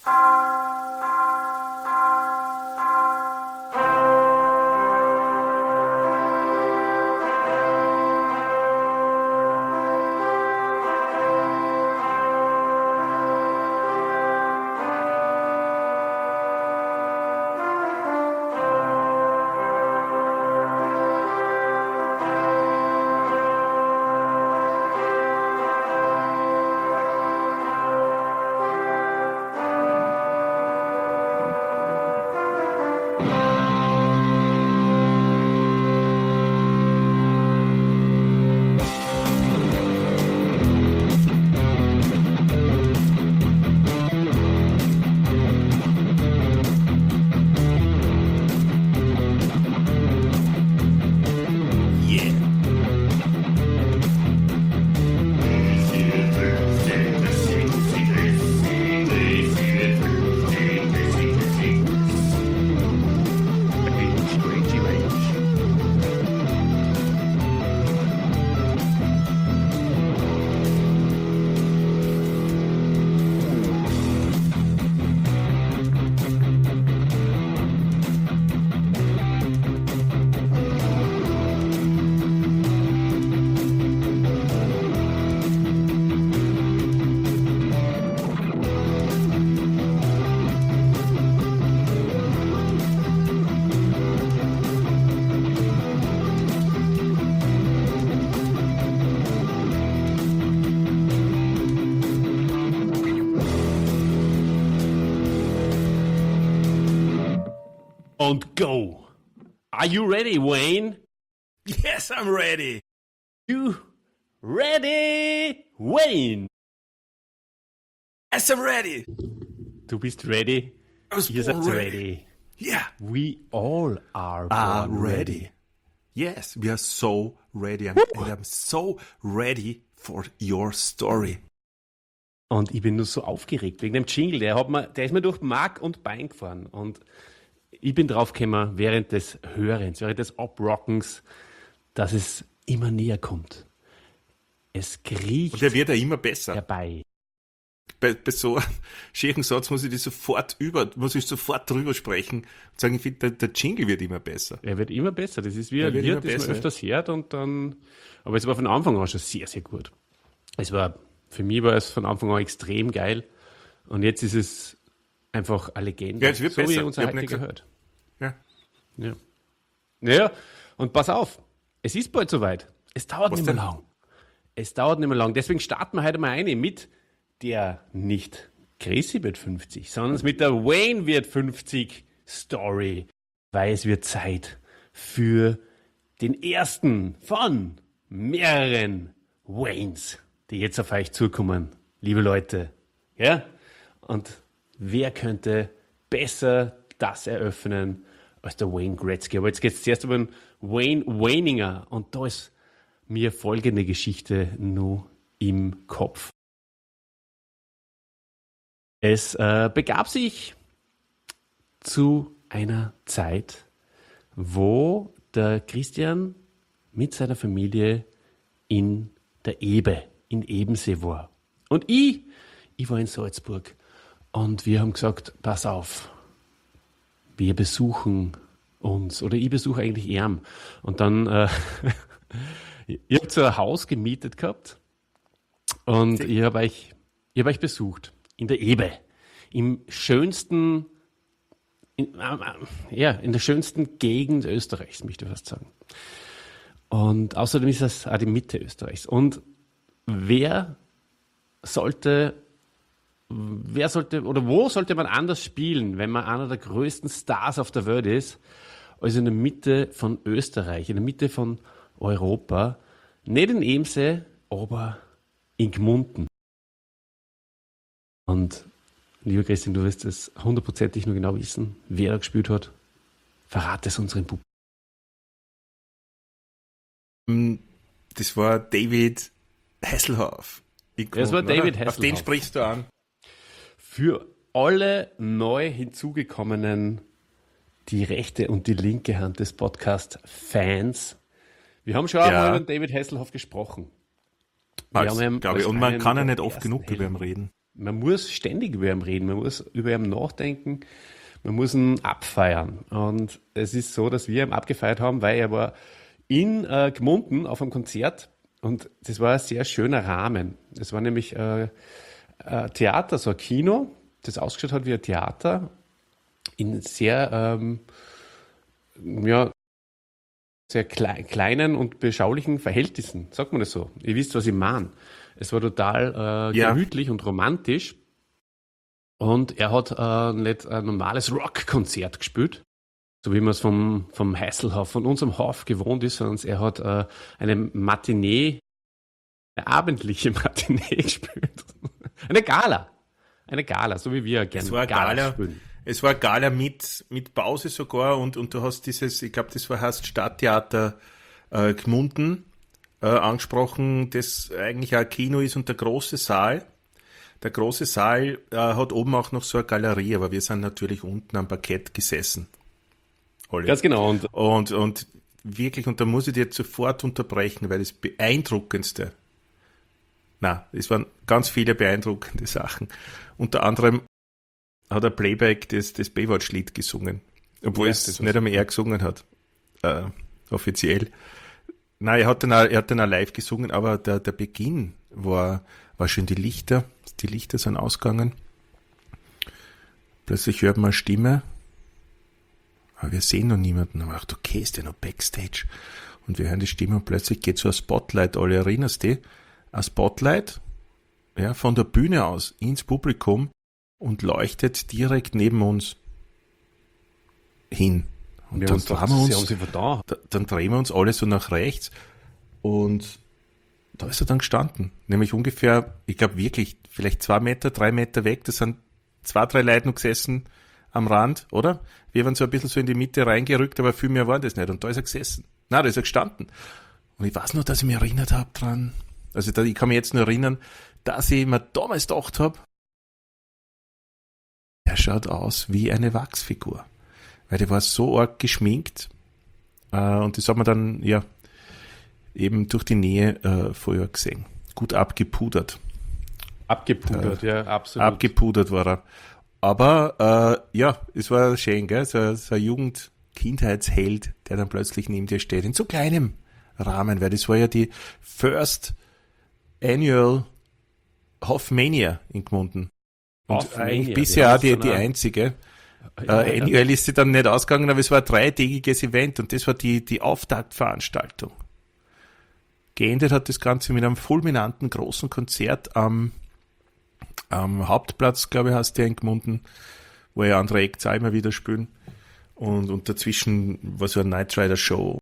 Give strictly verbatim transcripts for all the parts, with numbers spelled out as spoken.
And go. Are you ready, Wayne? Yes, I'm ready. You ready, Wayne? Yes, I'm ready. Du bist ready? I was Ihr born seid ready. ready. Yeah. We all are, Are born ready. Yes, we are so ready. I'm, and I'm so ready for your story. Und ich bin nur so aufgeregt wegen dem Jingle. Der, hat mir, der ist mir durch Mark und Bein gefahren. Und ich bin draufgekommen während des Hörens, während des Abrockens, dass es immer näher kommt. Es kriecht Und der wird ja immer besser. herbei. Bei, bei so einem schönen Satz muss ich die sofort über, muss ich sofort drüber sprechen und sagen, ich finde, der, der Jingle wird immer besser. Er wird immer besser. Das ist wie Er ein wird Lied, immer das man besser, öfters hört. Und dann, aber es war von Anfang an schon sehr, sehr gut. Es war, für mich war es von Anfang an extrem geil. Und jetzt ist es einfach eine Legende. Ja, es wird so besser. wie unser Ich hab nicht heutiger gesagt- hört. Ja. Ja. Naja, und pass auf, es ist bald soweit. Es dauert Was nicht mehr denn? lang. Es dauert nicht mehr lang. Deswegen starten wir heute mal eine mit der nicht Chrissy wird fünfzig, sondern mit der Wayne wird fünfzig Story. Weil es wird Zeit für den ersten von mehreren Waynes, die jetzt auf euch zukommen, liebe Leute. Ja? Und wer könnte besser das eröffnen als der Wayne Gretzky? Aber jetzt geht es zuerst über den Wayne Wayninger. Und da ist mir folgende Geschichte nur im Kopf. Es äh, begab sich zu einer Zeit, wo der Christian mit seiner Familie in der Ebe, in Ebensee war. Und ich, ich war in Salzburg. Und wir haben gesagt, pass auf, wir besuchen uns, oder ich besuche eigentlich Erm. Und dann, äh, ich habe so ein Haus gemietet gehabt und ich habe euch, ich hab euch besucht, in der Ebe, im schönsten, in, äh, ja, in der schönsten Gegend Österreichs, möchte ich fast sagen. Und außerdem ist das auch die Mitte Österreichs. Und wer sollte Wer sollte oder wo sollte man anders spielen, wenn man einer der größten Stars auf der Welt ist, als in der Mitte von Österreich, in der Mitte von Europa? Nicht in Ebensee, aber in Gmunden. Und lieber Christian, du wirst es hundertprozentig nur genau wissen, wer da gespielt hat. Verrate es unseren Publikum. Das war David Hasselhoff. Ich Das war komm, David oder? Auf Hasselhoff. den sprichst du an. Für alle neu hinzugekommenen, die rechte und die linke Hand des Podcasts-Fans. Wir haben schon Ja. einmal über David Hasselhoff gesprochen. Wir Also, haben ihn glaube ich. als Und man einen kann ja der nicht oft ersten genug über ihn Helden. reden. man muss ständig über ihn reden, man muss über ihn nachdenken, man muss ihn abfeiern. Und es ist so, dass wir ihn abgefeiert haben, weil er war in äh, Gmunden auf einem Konzert und das war ein sehr schöner Rahmen. Es war nämlich äh, ein Theater, so ein Kino, das ausgeschaut hat wie ein Theater in sehr, ähm, ja, sehr klei- kleinen und beschaulichen Verhältnissen, sagt man das so. Ihr wisst, was ich meine. Es war total äh, Ja. gemütlich und romantisch. Und er hat äh, nicht ein normales Rockkonzert gespielt, so wie man es vom, vom Heißelhoff, von unserem Hof gewohnt ist, sondern er hat äh, eine Matinee, eine abendliche Matinee gespielt. Eine Gala. Eine Gala, so wie wir gerne Es war eine Galas Gala, spielen. es war eine Gala mit, mit Pause sogar und, und du hast dieses, ich glaube, das war heißt Stadttheater äh, Gmunden äh, angesprochen, das eigentlich auch ein Kino ist und der große Saal. Der große Saal äh, hat oben auch noch so eine Galerie, aber wir sind natürlich unten am Parkett gesessen. Alle. Ganz genau. Und Und, und wirklich, und da muss ich dir jetzt sofort unterbrechen, weil das Beeindruckendste, na, es waren ganz viele beeindruckende Sachen. Unter anderem hat er Playback das, das Baywatch-Lied gesungen, obwohl Ja, es das war nicht einmal er gesungen hat, äh, offiziell. Nein, er hat dann auch, er hat dann auch live gesungen, aber der, der Beginn war, war schön, die Lichter, die Lichter sind ausgegangen. Plötzlich hört man eine Stimme, aber wir sehen noch niemanden. Aber ach, okay, ist der noch Backstage? Und wir hören die Stimme und plötzlich geht so ein Spotlight, alle erinnerst du dich? Ein Spotlight, ja, von der Bühne aus ins Publikum und leuchtet direkt neben uns hin. Und wir dann haben uns gedacht, drehen wir sie haben uns, sich vertan. da- dann drehen wir uns alle so nach rechts und da ist er dann gestanden. Nämlich ungefähr, ich glaube wirklich, vielleicht zwei Meter, drei Meter weg. Da sind zwei, drei Leute noch gesessen am Rand, oder? Wir waren so ein bisschen so in die Mitte reingerückt, aber viel mehr war das nicht. Und da ist er gesessen. Na, da ist er gestanden. Und ich weiß nur, dass ich mich erinnert habe dran. Also da, ich kann mich jetzt nur erinnern, dass ich mir damals gedacht habe, er schaut aus wie eine Wachsfigur. Weil der war so arg geschminkt. Äh, und das hat man dann, ja, eben durch die Nähe äh, vorher gesehen. Gut abgepudert. Abgepudert, ja, absolut. Abgepudert war er. Aber äh, ja, es war schön, gell? So, so ein Jugend-Kindheitsheld, der dann plötzlich neben dir steht, in so kleinem Rahmen, weil das war ja die First Annual Hoffmania in Gmunden. Und Hoffmania, eigentlich die bisher haben auch die, so die eine- einzige. Ja, Äh, ja. Annual ist sie dann nicht ausgegangen, aber es war ein dreitägiges Event und das war die, die Auftaktveranstaltung. Geendet hat das Ganze mit einem fulminanten großen Konzert am, am Hauptplatz, glaube ich, heißt der in Gmunden, wo ja andere Acts auch immer wieder spielen. Und, und dazwischen war so eine Knight Rider Show.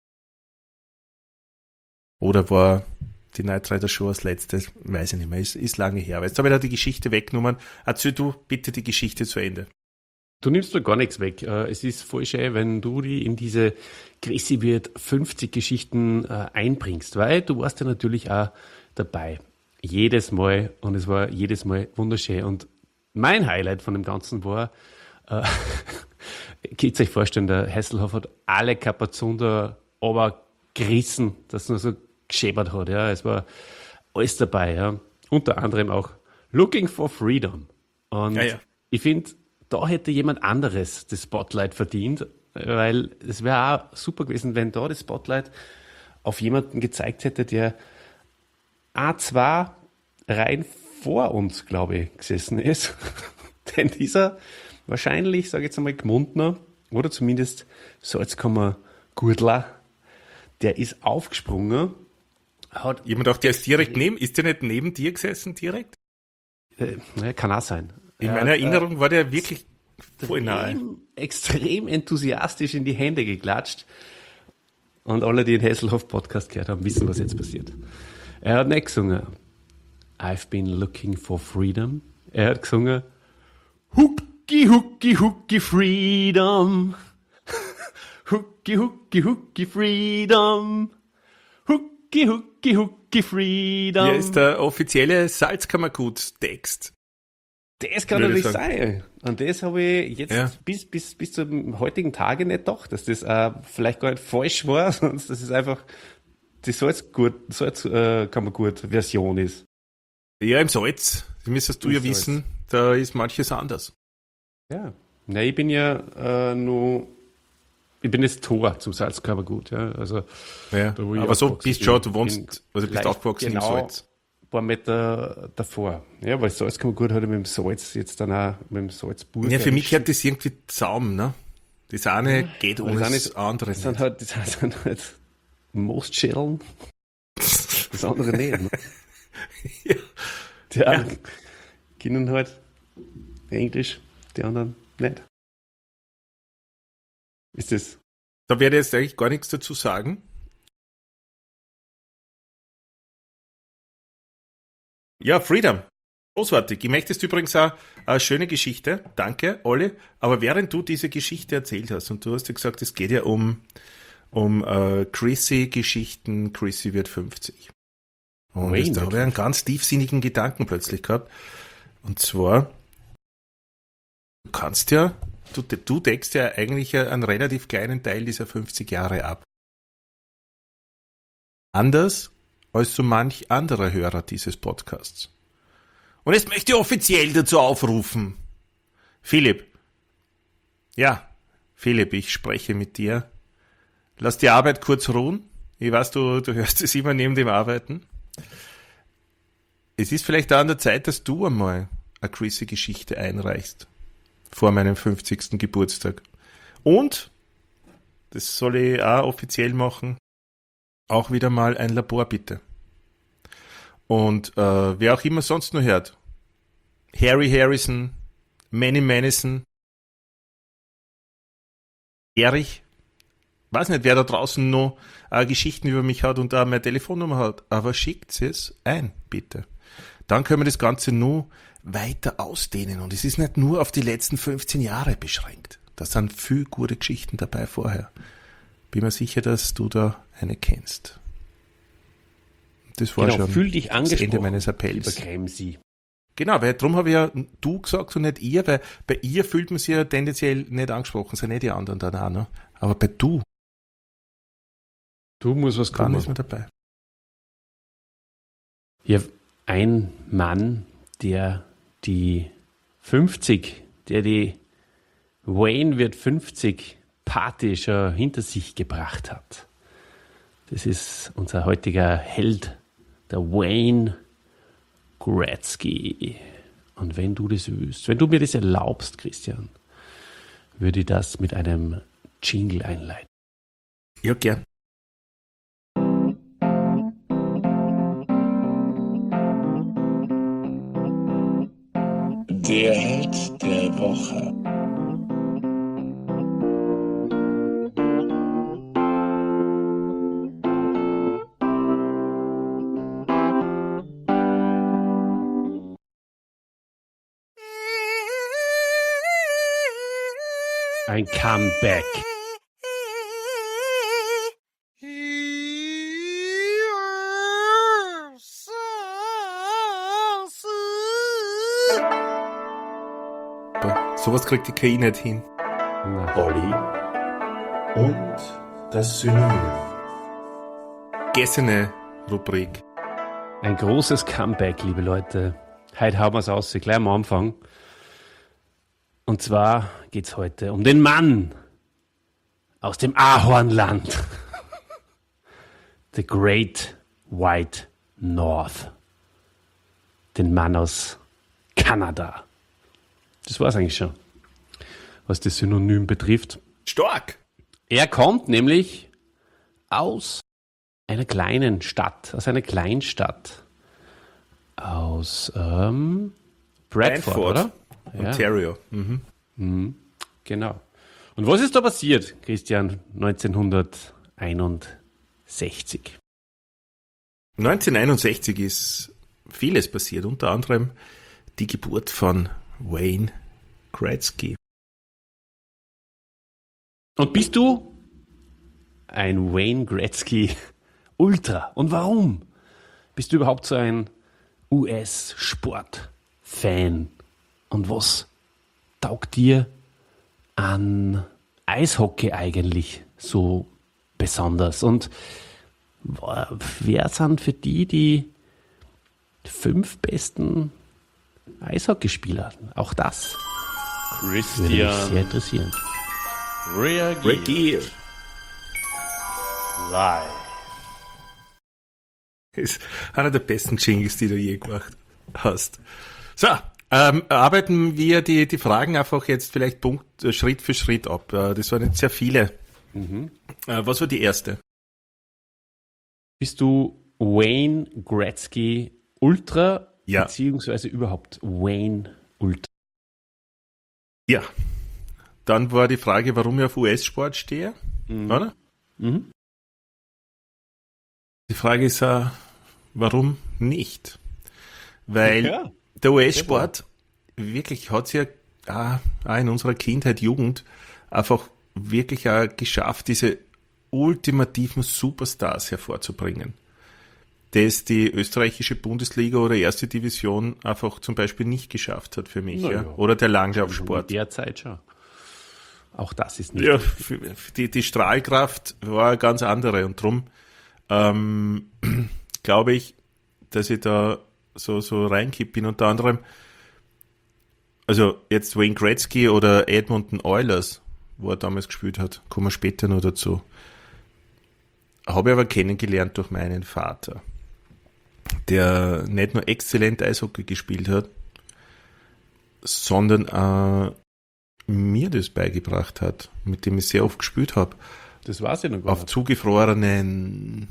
Oder war die Knight Rider Show als letztes? Weiß ich nicht mehr, ist, ist lange her. Aber jetzt habe ich da die Geschichte weggenommen. Erzähl du bitte die Geschichte zu Ende. Du nimmst da gar nichts weg. Äh, Es ist voll schön, wenn du die in diese Chrissy wird fünfzig Geschichten äh, einbringst, weil du warst ja natürlich auch dabei. Jedes Mal und es war jedes Mal wunderschön. Und mein Highlight von dem Ganzen war, äh, könnt ihr euch vorstellen, der Hasselhoff hat alle Kapazunder aber gerissen, dass er so geschäbert hat. Ja. Es war alles dabei. Ja. Unter anderem auch Looking for Freedom. Und Ja, ja. ich finde, da hätte jemand anderes das Spotlight verdient, weil es wäre auch super gewesen, wenn da das Spotlight auf jemanden gezeigt hätte, der A zwei Reihen vor uns, glaube ich, gesessen ist. Denn dieser wahrscheinlich, sage ich jetzt einmal, Gmundner oder zumindest Salzkammer Gurtler, der ist aufgesprungen, hat, Ich hab mir gedacht, der ist direkt neben, ist der nicht neben dir gesessen direkt? äh, naja, kann auch sein. In Er meiner hat, äh, Erinnerung war der wirklich voll nahe. extrem, extrem enthusiastisch in die Hände geklatscht. Und alle, die den Hasselhoff-Podcast gehört haben, wissen, was jetzt passiert. Er hat nicht gesungen, I've been looking for freedom. Er hat gesungen, Hooky, hooky, hooky, freedom. Hooky, hooky, hooky, freedom. Hooky, hooky, hooky, freedom. Hier ist der offizielle Salzkammergut-Text. Das kann Würde ich natürlich sagen. sein. Und das habe ich jetzt Ja. bis, bis, bis zum heutigen Tage nicht gedacht, dass das äh, vielleicht gar nicht falsch war, sondern dass es einfach die Salzgut, Salz, äh, kann man gut Version ist. Ja, im Salz. Das müsstest du Im ja Salz. wissen, da ist manches anders. Ja. Na, ich bin ja äh, nur, ich bin das Tor zum Salzkörpergut, ja. Also, Ja. da, wo ich Aber so aufgewachsen bist bin, schon, du bin wohnst, also bist vielleicht aufgewachsen genau im Salz. ein paar Meter davor. Ja, weil Salzkörpergut hat ja mit dem Salz jetzt dann auch mit dem Salzburger. Ja, für mich gehört das irgendwie zusammen, ne? Das eine Ja, geht aber ohne das eine das ist- andere Das sind nicht. halt, das sind halt Mostschädeln, das andere nicht. Ne? Ja. Die einen können halt Englisch, die anderen nicht. Ist das? Da werde ich jetzt eigentlich gar nichts dazu sagen. Ja, Freedom. Großartig. Ich möchte jetzt übrigens auch eine schöne Geschichte. Danke, Olli. Aber während du diese Geschichte erzählt hast, und du hast ja gesagt, es geht ja um, um äh, Chrissy-Geschichten, Chrissy wird fünfzig. Und Wayne jetzt, da wird habe ich einen ganz tiefsinnigen Gedanken plötzlich gehabt. Und zwar, du kannst ja, du, du deckst ja eigentlich einen relativ kleinen Teil dieser fünfzig Jahre ab. Anders als so manch anderer Hörer dieses Podcasts. Und jetzt möchte ich offiziell dazu aufrufen. Philipp. Ja, Philipp, ich spreche mit dir. Lass die Arbeit kurz ruhen. Ich weiß, du, du hörst es immer neben dem Arbeiten. Es ist vielleicht auch an der Zeit, dass du einmal eine crazy Geschichte einreichst. Vor meinem fünfzigsten Geburtstag. Und, das soll ich auch offiziell machen, auch wieder mal ein Labor, bitte. Und äh, wer auch immer sonst noch hört. Harry Harrison, Manny Madison, Erich, weiß nicht, wer da draußen noch äh, Geschichten über mich hat und da meine Telefonnummer hat, aber schickt es ein, bitte. Dann können wir das Ganze nur weiter ausdehnen und es ist nicht nur auf die letzten fünfzehn Jahre beschränkt. Da sind viel gute Geschichten dabei vorher. Bin mir sicher, dass du da eine kennst. Das war Genau, schon fühl dich das angesprochen, Ende meines lieber Appells. Kremsi. Genau, weil darum habe ich ja du gesagt und nicht ihr, weil bei ihr fühlt man sich ja tendenziell nicht angesprochen, sind nicht die anderen dann auch, ne? Aber bei du, Du musst was dann kommen. ist man dabei. Ja, ein Mann, der die fünfzig, der die Wayne wird fünfzig Party schon hinter sich gebracht hat. Das ist unser heutiger Held, der Wayne Gretzky. Und wenn du das willst, wenn du mir das erlaubst, Christian, würde ich das mit einem Jingle einleiten. Ja, gern. Der Held der Woche. Ein Comeback. Aber sowas kriegt die K I nicht hin. Na, Olli und das Synonym. Gessene Rubrik. ein großes Comeback, liebe Leute. Heute hauen wir es aus, gleich am Anfang. Und zwar geht es heute um den Mann aus dem Ahornland. The Great White North. Den Mann aus Kanada. Das war es eigentlich schon, was das Synonym betrifft. Stark! Er kommt nämlich aus einer kleinen Stadt, aus einer Kleinstadt. Aus ähm, Bradford, oder? Ja, Ontario. Mhm. genau. Und was ist da passiert, Christian, neunzehnhunderteinundsechzig? neunzehnhunderteinundsechzig ist vieles passiert, unter anderem die Geburt von Wayne Gretzky. Und bist du ein Wayne Gretzky Ultra? Und warum? Bist du überhaupt so ein U S-Sport-Fan? Und was taugt dir an Eishockey eigentlich so besonders? Und wer sind für die, die fünf besten Eishockeyspieler. Auch das würde mich sehr Christian interessieren. reagiert Regier. live. Ist einer der besten Jingles, die du je gemacht hast. So, ähm, arbeiten wir die, die Fragen einfach jetzt vielleicht Punkt, äh, Schritt für Schritt ab. Äh, das waren jetzt sehr viele. Mhm. Äh, was war die erste? Bist du Wayne Gretzky Ultra, Ja. beziehungsweise überhaupt Wayne Ultra? Ja. Dann war die Frage, warum ich auf U S-Sport stehe, oder? Mhm. Die Frage ist, äh, warum nicht? Weil Ja. der U S-Sport wirklich hat es ja auch, auch in unserer Kindheit, Jugend einfach wirklich auch geschafft, diese ultimativen Superstars hervorzubringen. Das die österreichische Bundesliga oder erste Division einfach zum Beispiel nicht geschafft hat für mich. Na Ja. ja. Oder der In Langlaufsport. der Zeit schon. Auch das ist nicht. Ja, für- für die, die Strahlkraft war eine ganz andere und drum ähm, glaube ich, dass ich da so, so reinkipp bin. Unter anderem, also jetzt Wayne Gretzky oder Edmonton Oilers, wo er damals gespielt hat, kommen wir später noch dazu. Habe ich aber kennengelernt durch meinen Vater, der nicht nur exzellent Eishockey gespielt hat, sondern äh, mir das beigebracht hat, mit dem ich sehr oft gespielt habe. Das weiß ich noch gar Auf nicht. zugefrorenen,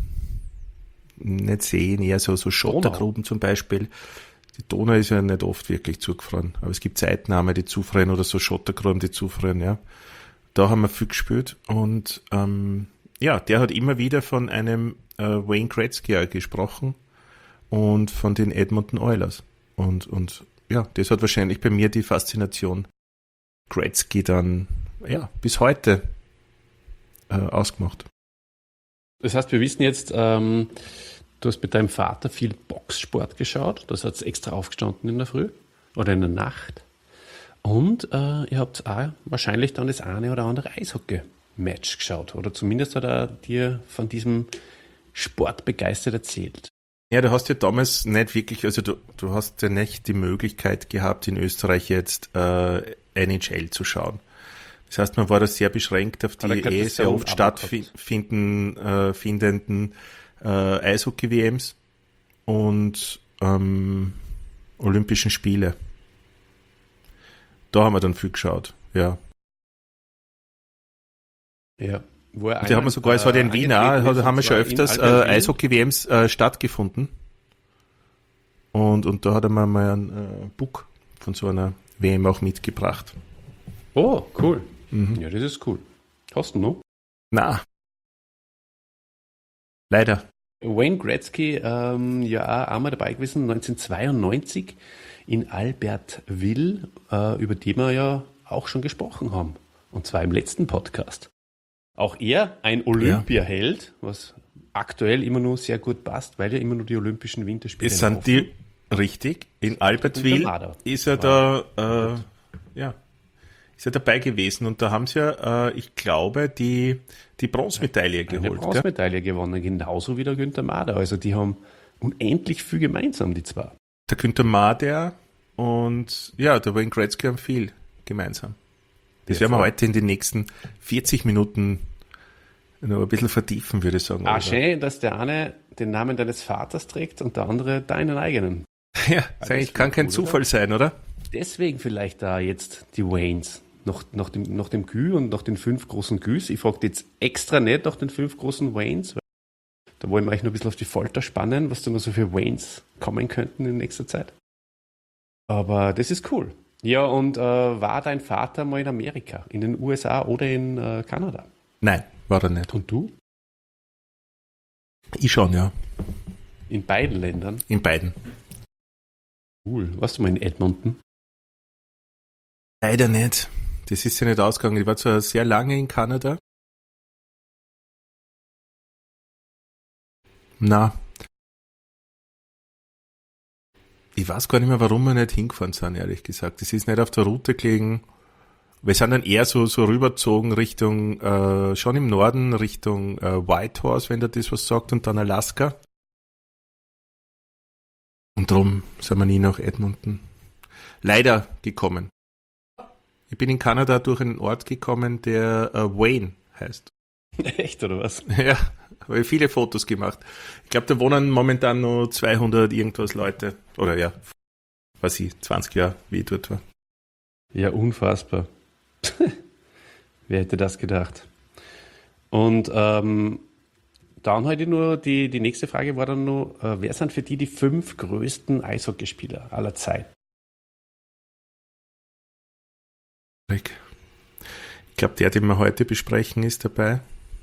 nicht Seen, eher so, so Schottergruben zum Beispiel. Die Donau ist ja nicht oft wirklich zugefroren, aber es gibt Seitenarme, die zufrieren oder so Schottergruben, die zufrieren, ja. Da haben wir viel gespielt und ähm, ja, der hat immer wieder von einem äh, Wayne Gretzky auch gesprochen und von den Edmonton Oilers. Und, und ja, das hat wahrscheinlich bei mir die Faszination Gretzky dann ja, bis heute äh, ausgemacht. Das heißt, wir wissen jetzt, ähm, du hast mit deinem Vater viel Boxsport geschaut. Das hat es extra aufgestanden in der Früh oder in der Nacht. Und äh, ihr habt auch wahrscheinlich dann das eine oder andere Eishockey-Match geschaut. Oder zumindest hat er dir von diesem Sport begeistert erzählt. Ja, du hast ja damals nicht wirklich, also du, du hast ja nicht die Möglichkeit gehabt, in Österreich jetzt äh, N H L zu schauen. Das heißt, man war da sehr beschränkt auf die Hat er gerade eh das sehr Zone oft Abo stattfinden, äh, findenden äh, Eishockey-W Ms und ähm, Olympischen Spiele. Da haben wir dann viel geschaut, ja. Ja. Wo er Die haben wir sogar, es hat ja in Wien auch, angetreten ist, hat- haben wir und schon zwar in öfters äh, Albertville. Eishockey-W Ms äh, stattgefunden. Und, und da hat er mir mal ein äh, Book von so einer W M auch mitgebracht. Oh, cool. Mhm. Ja, das ist cool. Hast du noch? Na. Leider. Wayne Gretzky, ähm, ja, auch einmal dabei gewesen, neunzehnhundertzweiundneunzig in Albertville, äh, über die wir ja auch schon gesprochen haben. Und zwar im letzten Podcast. Auch er ein Olympiaheld, was aktuell immer nur sehr gut passt, weil ja immer nur die Olympischen Winterspiele Es sind laufen. die, richtig, in Albertville Marder. ist er da, äh, ja, ist er dabei gewesen und da haben sie ja, äh, ich glaube, die, die Bronzemedaille eine geholt. Gell? Bronzemedaille gewonnen, genauso wie der Günther Mader. Also die haben unendlich viel gemeinsam, die zwei. Der Günther Mader und ja, der Wayne Gretzky haben viel gemeinsam. Das Ja, werden wir voll. heute in den nächsten vierzig Minuten noch ein bisschen vertiefen, würde ich sagen. Ah, oder? schön, dass der eine den Namen deines Vaters trägt und der andere deinen eigenen. Ja, das eigentlich kann kein cool, Zufall sein, oder? Deswegen vielleicht da jetzt die Waynes. Nach, nach, dem, nach dem Gü und nach den fünf großen Güs. Ich frage jetzt extra nicht nach den fünf großen Waynes, weil da wollen wir euch noch ein bisschen auf die Folter spannen, was da noch so für Waynes kommen könnten in nächster Zeit. Aber das ist cool. Ja, und äh, war dein Vater mal in Amerika, in den U S A oder in äh, Kanada? Nein, war er nicht. Und du? Ich schon, ja. In beiden Ländern? In beiden. Cool. Warst du mal in Edmonton? Leider nicht. Das ist ja nicht ausgegangen. Ich war zwar sehr lange in Kanada. Na. Ich weiß gar nicht mehr, warum wir nicht hingefahren sind, ehrlich gesagt. Das ist nicht auf der Route gelegen. Wir sind dann eher so, so rübergezogen Richtung, äh, schon im Norden, Richtung äh, Whitehorse, wenn der das was sagt, und dann Alaska. Und darum sind wir nie nach Edmonton leider gekommen. Ich bin in Kanada durch einen Ort gekommen, der äh, Wayne heißt. Echt, oder was? Ja, habe ich viele Fotos gemacht. Ich glaube, da wohnen momentan nur zweihundert irgendwas Leute. Oder ja, weiß ich, zwanzig Jahre, wie ich dort war. Ja, unfassbar. Wer hätte das gedacht? Und ähm, dann heute nur die, die nächste Frage war dann nur, äh, wer sind für die die fünf größten Eishockeyspieler aller Zeit? Ich glaube, der, den wir heute besprechen, ist dabei.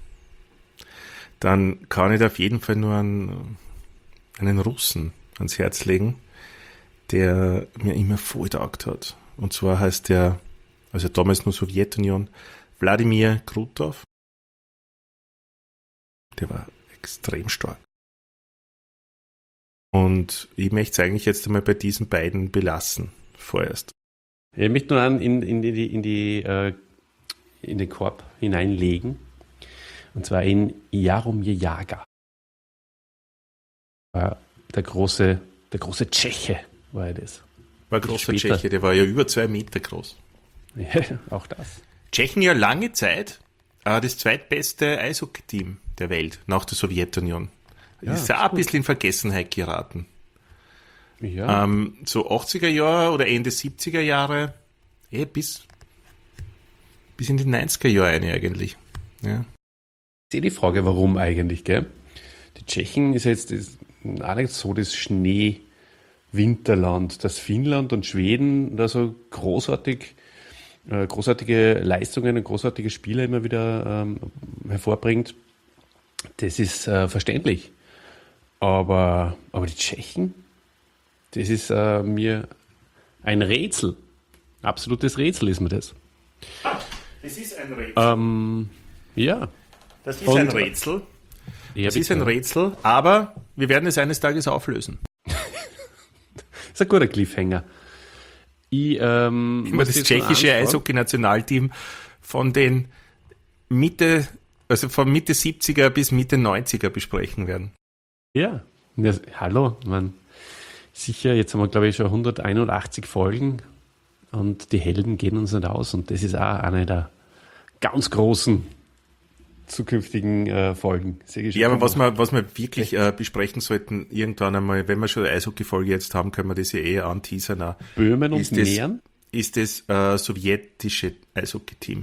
Dann kann ich da auf jeden Fall nur einen, einen Russen ans Herz legen, der mir immer voll taugt hat. Und zwar heißt der, also damals nur Sowjetunion, Wladimir Krutov. Der war extrem stark. Und ich möchte es eigentlich jetzt einmal bei diesen beiden belassen, vorerst. Ich möchte nur einen in, in, die, in, die, äh, in den Korb hineinlegen. Und zwar in Jaromir Jagr. War der große, der große Tscheche, war er das. War ein großer Später. Tscheche, der war ja über zwei Meter groß. Ja, auch das. Tschechen ja lange Zeit äh, das zweitbeste Eishockey-Team der Welt nach der Sowjetunion. Ja, ist ja auch ein bisschen in Vergessenheit geraten. Ja. Ähm, so achtziger Jahre oder Ende siebziger Jahre, eh, bis, bis in die neunziger Jahre eine eigentlich. Ja. Ich sehe die Frage, warum eigentlich, gell? Die Tschechen ist jetzt das, auch nicht so das Schnee-Winterland, dass Finnland und Schweden da so großartig, äh, großartige Leistungen und großartige Spiele immer wieder ähm, hervorbringt. Das ist äh, verständlich. Aber, aber die Tschechen, das ist äh, mir ein Rätsel. Absolutes Rätsel ist mir das. Das ist ein Rätsel. Ähm, ja. Das ist Und- ein Rätsel. Ja, Das ist ein bitte. Rätsel, aber wir werden es eines Tages auflösen. Das ist ein guter Cliffhanger. Ich, ähm, Immer muss das jetzt tschechische mal anschauen. Eishockey-Nationalteam von den Mitte, also von Mitte siebziger bis Mitte neunziger besprechen werden. Ja, ja hallo, man. Sicher, jetzt haben wir, glaube ich, schon hunderteinundachtzig Folgen und die Helden gehen uns nicht aus. Und das ist auch eine der ganz großen zukünftigen äh, Folgen. Sehr Ja, aber was gespannt. wir, was wir wirklich äh, besprechen sollten, irgendwann einmal, wenn wir schon eine Eishockey-Folge jetzt haben, können wir das ja eher anteasern. Auch. Böhmen und ist das- Mähren? Ist das äh, sowjetische Eishockey-Team.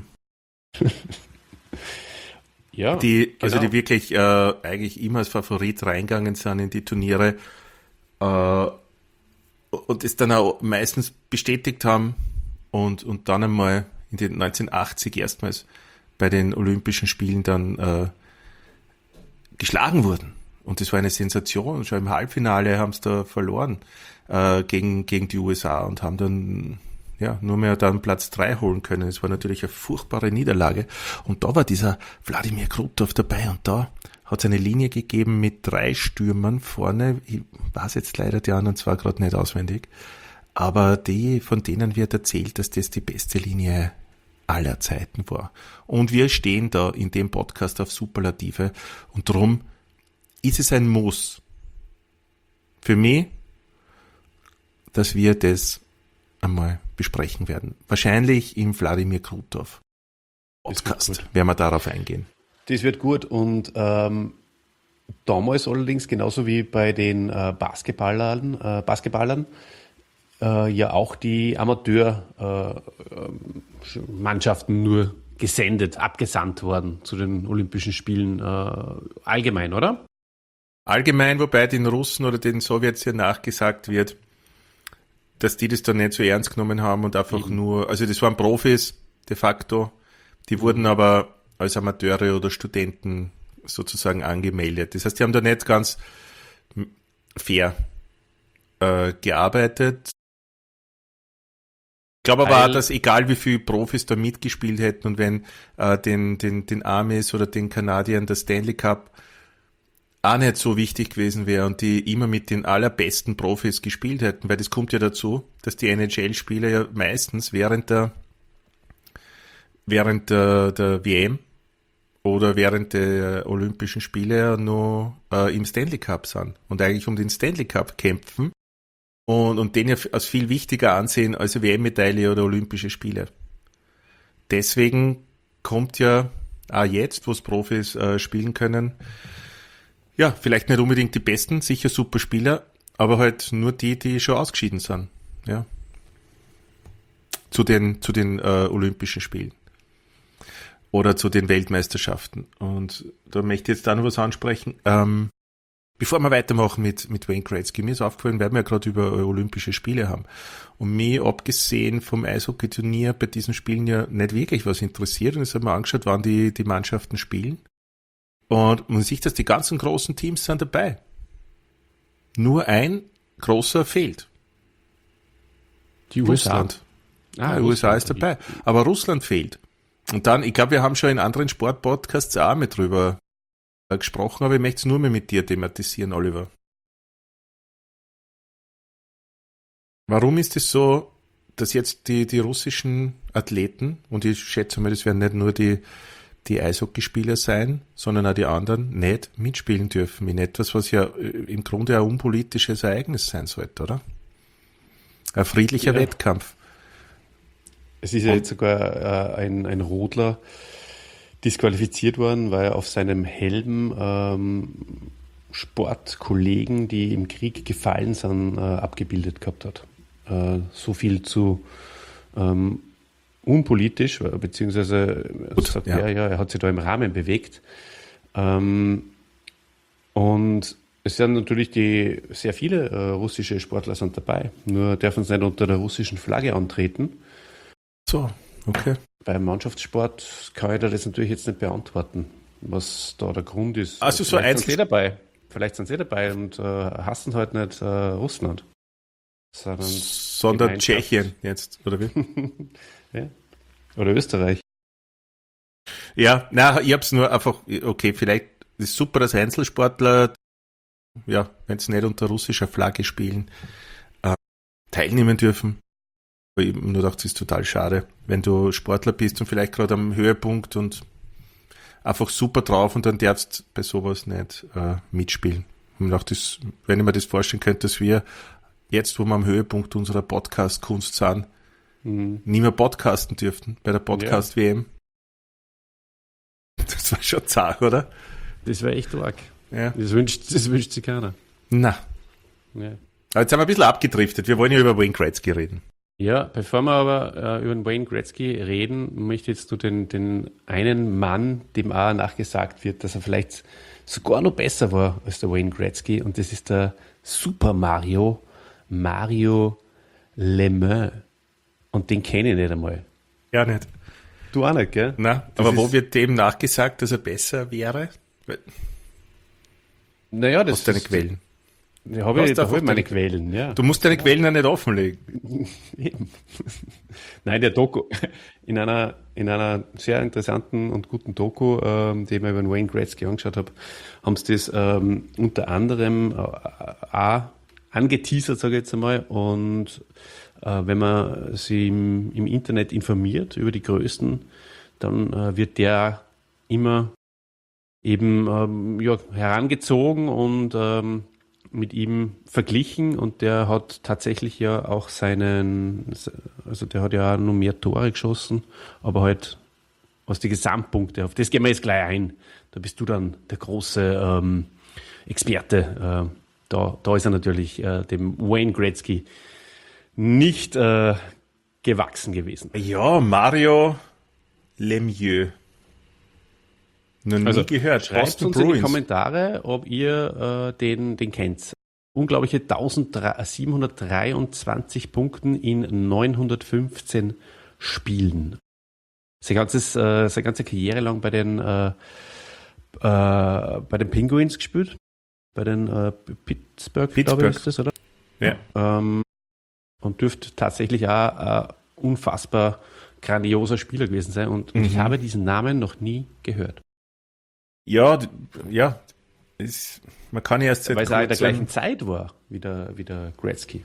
Ja, Die, also genau. die wirklich äh, eigentlich immer als Favorit reingegangen sind in die Turniere äh, und es dann auch meistens bestätigt haben und, und dann einmal in den neunzehnhundertachtzig erstmals bei den Olympischen Spielen dann äh, geschlagen wurden. Und das war eine Sensation. Schon im Halbfinale haben sie da verloren äh, gegen, gegen die U S A und haben dann ja nur mehr dann Platz drei holen können. Es war natürlich eine furchtbare Niederlage. Und da war dieser Wladimir Krutov dabei und da hat es eine Linie gegeben mit drei Stürmern vorne. Ich weiß jetzt leider die anderen zwar gerade nicht auswendig, aber die, von denen wird erzählt, dass das die beste Linie aller Zeiten war. Und wir stehen da in dem Podcast auf Superlative und drum ist es ein Muss für mich, dass wir das einmal besprechen werden. Wahrscheinlich im Wladimir Krutov Das wird Podcast gut. werden wir darauf eingehen. Das wird gut und ähm, damals allerdings genauso wie bei den äh, Basketballern, äh, Basketballern äh, ja auch die Amateurmannschaften nur gesendet, abgesandt worden zu den Olympischen Spielen äh, allgemein, oder? Allgemein, wobei den Russen oder den Sowjets ja nachgesagt wird, dass die das dann nicht so ernst genommen haben und einfach nur, also das waren Profis de facto, die wurden aber als Amateure oder Studenten sozusagen angemeldet. Das heißt, die haben da nicht ganz fair äh, gearbeitet. Ich glaube aber Weil- auch, dass egal wie viele Profis da mitgespielt hätten und wenn äh, den, den, den Amis oder den Kanadiern der Stanley Cup auch nicht so wichtig gewesen wäre und die immer mit den allerbesten Profis gespielt hätten, weil das kommt ja dazu, dass die N H L-Spieler ja meistens während der während der, der W M oder während der Olympischen Spiele ja noch äh, im Stanley Cup sind und eigentlich um den Stanley Cup kämpfen und, und den ja als viel wichtiger ansehen als eine W M-Medaille oder Olympische Spiele. Deswegen kommt ja auch jetzt, wo es Profis äh, spielen können, ja, vielleicht nicht unbedingt die Besten, sicher super Spieler, aber halt nur die, die schon ausgeschieden sind, ja. Zu den, zu den äh, Olympischen Spielen. Oder zu den Weltmeisterschaften. Und da möchte ich jetzt auch noch was ansprechen. Ähm, bevor wir weitermachen mit, mit Wayne Gretzky, mir ist aufgefallen, weil wir ja gerade über Olympische Spiele haben. Und mich, abgesehen vom Eishockey-Turnier, bei diesen Spielen ja nicht wirklich was interessiert. Und jetzt haben wir angeschaut, wann die, die Mannschaften spielen. Und man sieht, dass die ganzen großen Teams sind dabei. Nur ein großer fehlt. Die U S A. Russland. Ah, die U S A ist dabei. Aber Russland fehlt. Und dann, ich glaube, wir haben schon in anderen Sportpodcasts auch mit drüber gesprochen, aber ich möchte es nur mehr mit dir thematisieren, Oliver. Warum ist es so, dass jetzt die, die russischen Athleten, und ich schätze mal, das werden nicht nur die, die Eishockeyspieler sein, sondern auch die anderen, nicht mitspielen dürfen in etwas, was ja im Grunde ein unpolitisches Ereignis sein sollte, oder? Ein friedlicher ja. Wettkampf. Es ist ja jetzt sogar äh, ein, ein Rodler disqualifiziert worden, weil er auf seinem Helm ähm, Sportkollegen, die im Krieg gefallen sind, äh, abgebildet gehabt hat. Äh, so viel zu ähm, unpolitisch, beziehungsweise Gut, sagt ja. er, ja, er hat sich da im Rahmen bewegt. Ähm, und es sind natürlich die sehr viele äh, russische Sportler sind dabei, nur dürfen sie nicht unter der russischen Flagge antreten. So, okay. Beim Mannschaftssport kann ich da das natürlich jetzt nicht beantworten, was da der Grund ist. Also so Vielleicht sind Einzel- sie dabei. Vielleicht sind sie dabei und äh, hassen halt nicht äh, Russland. Sondern, Sondern Gemeinschaft. Tschechien jetzt, oder wie? Ja. Oder Österreich. Ja, na, ich hab's nur einfach, okay, vielleicht ist super, dass Einzelsportler, ja, wenn sie nicht unter russischer Flagge spielen, äh, teilnehmen dürfen. Aber ich hab nur gedacht, es ist total schade, wenn du Sportler bist und vielleicht gerade am Höhepunkt und einfach super drauf und dann darfst du bei sowas nicht äh, mitspielen. Und auch das, wenn ich mir das vorstellen könnte, dass wir jetzt, wo wir am Höhepunkt unserer Podcast-Kunst sind, mhm. nie mehr podcasten dürften bei der Podcast-W M. Das war schon zart, oder? Das wäre echt arg. Ja. Das wünscht, das wünscht sich keiner. Na. Ja. Aber jetzt haben wir ein bisschen abgedriftet. Wir wollen ja über Wayne Gretzky reden. Ja, bevor wir aber äh, über den Wayne Gretzky reden, möchte jetzt du den, den einen Mann, dem auch nachgesagt wird, dass er vielleicht sogar noch besser war als der Wayne Gretzky, und das ist der Super Mario, Mario Lemieux. Und den kenne ich nicht einmal. Ja, nicht. Du auch nicht, gell? Na, Das aber wo ist- wird dem nachgesagt, dass er besser wäre? Naja, das Aus deinen ist- Quellen. Da habe Hast ich, du da hab ich einfach meine deine- Quellen, ja. Du musst deine Quellen ja nicht offenlegen. Eben. Nein, der Doku, in einer, in einer sehr interessanten und guten Doku, ähm, die ich mir über den Wayne Gretzky angeschaut habe, haben sie das ähm, unter anderem äh, auch angeteasert, sage ich jetzt einmal. Und äh, wenn man sich im, im Internet informiert über die Größten, dann äh, wird der immer eben ähm, ja, herangezogen und ähm, mit ihm verglichen, und der hat tatsächlich ja auch seinen, also der hat ja auch noch mehr Tore geschossen, aber halt was die Gesamtpunkte, auf das gehen wir jetzt gleich ein. Da bist du dann der große ähm, Experte. Äh, da, da ist er natürlich äh, dem Wayne Gretzky nicht äh, gewachsen gewesen. Ja, Mario Lemieux. Noch nie Also, gehört. Schreibt Boston uns in die Bruins. Kommentare, ob ihr äh, den, den kennt. Unglaubliche eintausendsiebenhundertdreiundzwanzig Punkten in neunhundertfünfzehn Spielen. Sein ganzes, äh, seine ganze Karriere lang bei den, äh, äh, bei den Penguins gespielt. Bei den äh, Pittsburgh, Pittsburgh. glaube ich, ist das, oder? Ja. Ähm, und dürfte tatsächlich auch ein unfassbar grandioser Spieler gewesen sein. Und, und ich Mhm. habe diesen Namen noch nie gehört. Ja, d- ja. Ist, man kann ja erst seit Weil es auch in der kurzem- gleichen Zeit war, wie der, wie der Gretzky.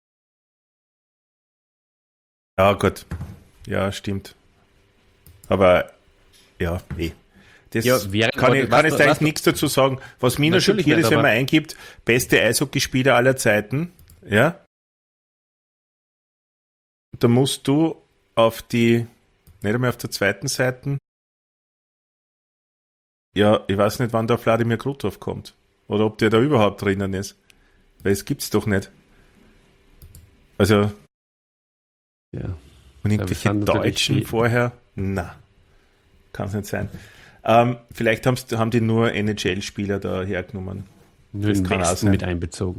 Ja, gut. Ja, stimmt. Aber, ja, eh. Das Ja, wäre- kann ich, was- kann ich was- eigentlich was- nichts dazu sagen. Was mich noch Natürlich schockiert nicht, ist, wenn aber- man eingibt, beste Eishockeyspieler aller Zeiten, ja, da musst du auf die, nicht einmal auf der zweiten Seite, ja, ich weiß nicht, wann der Wladimir Krutov kommt. Oder ob der da überhaupt drinnen ist. Weil es gibt's doch nicht. Also, Ja. und Ja, wir irgendwelche sind natürlich Deutschen die- vorher, na, kann es nicht sein. Ähm, vielleicht haben's, haben die nur N H L-Spieler da hergenommen. Nur Das den kann auch Westen sein. mit einbezogen.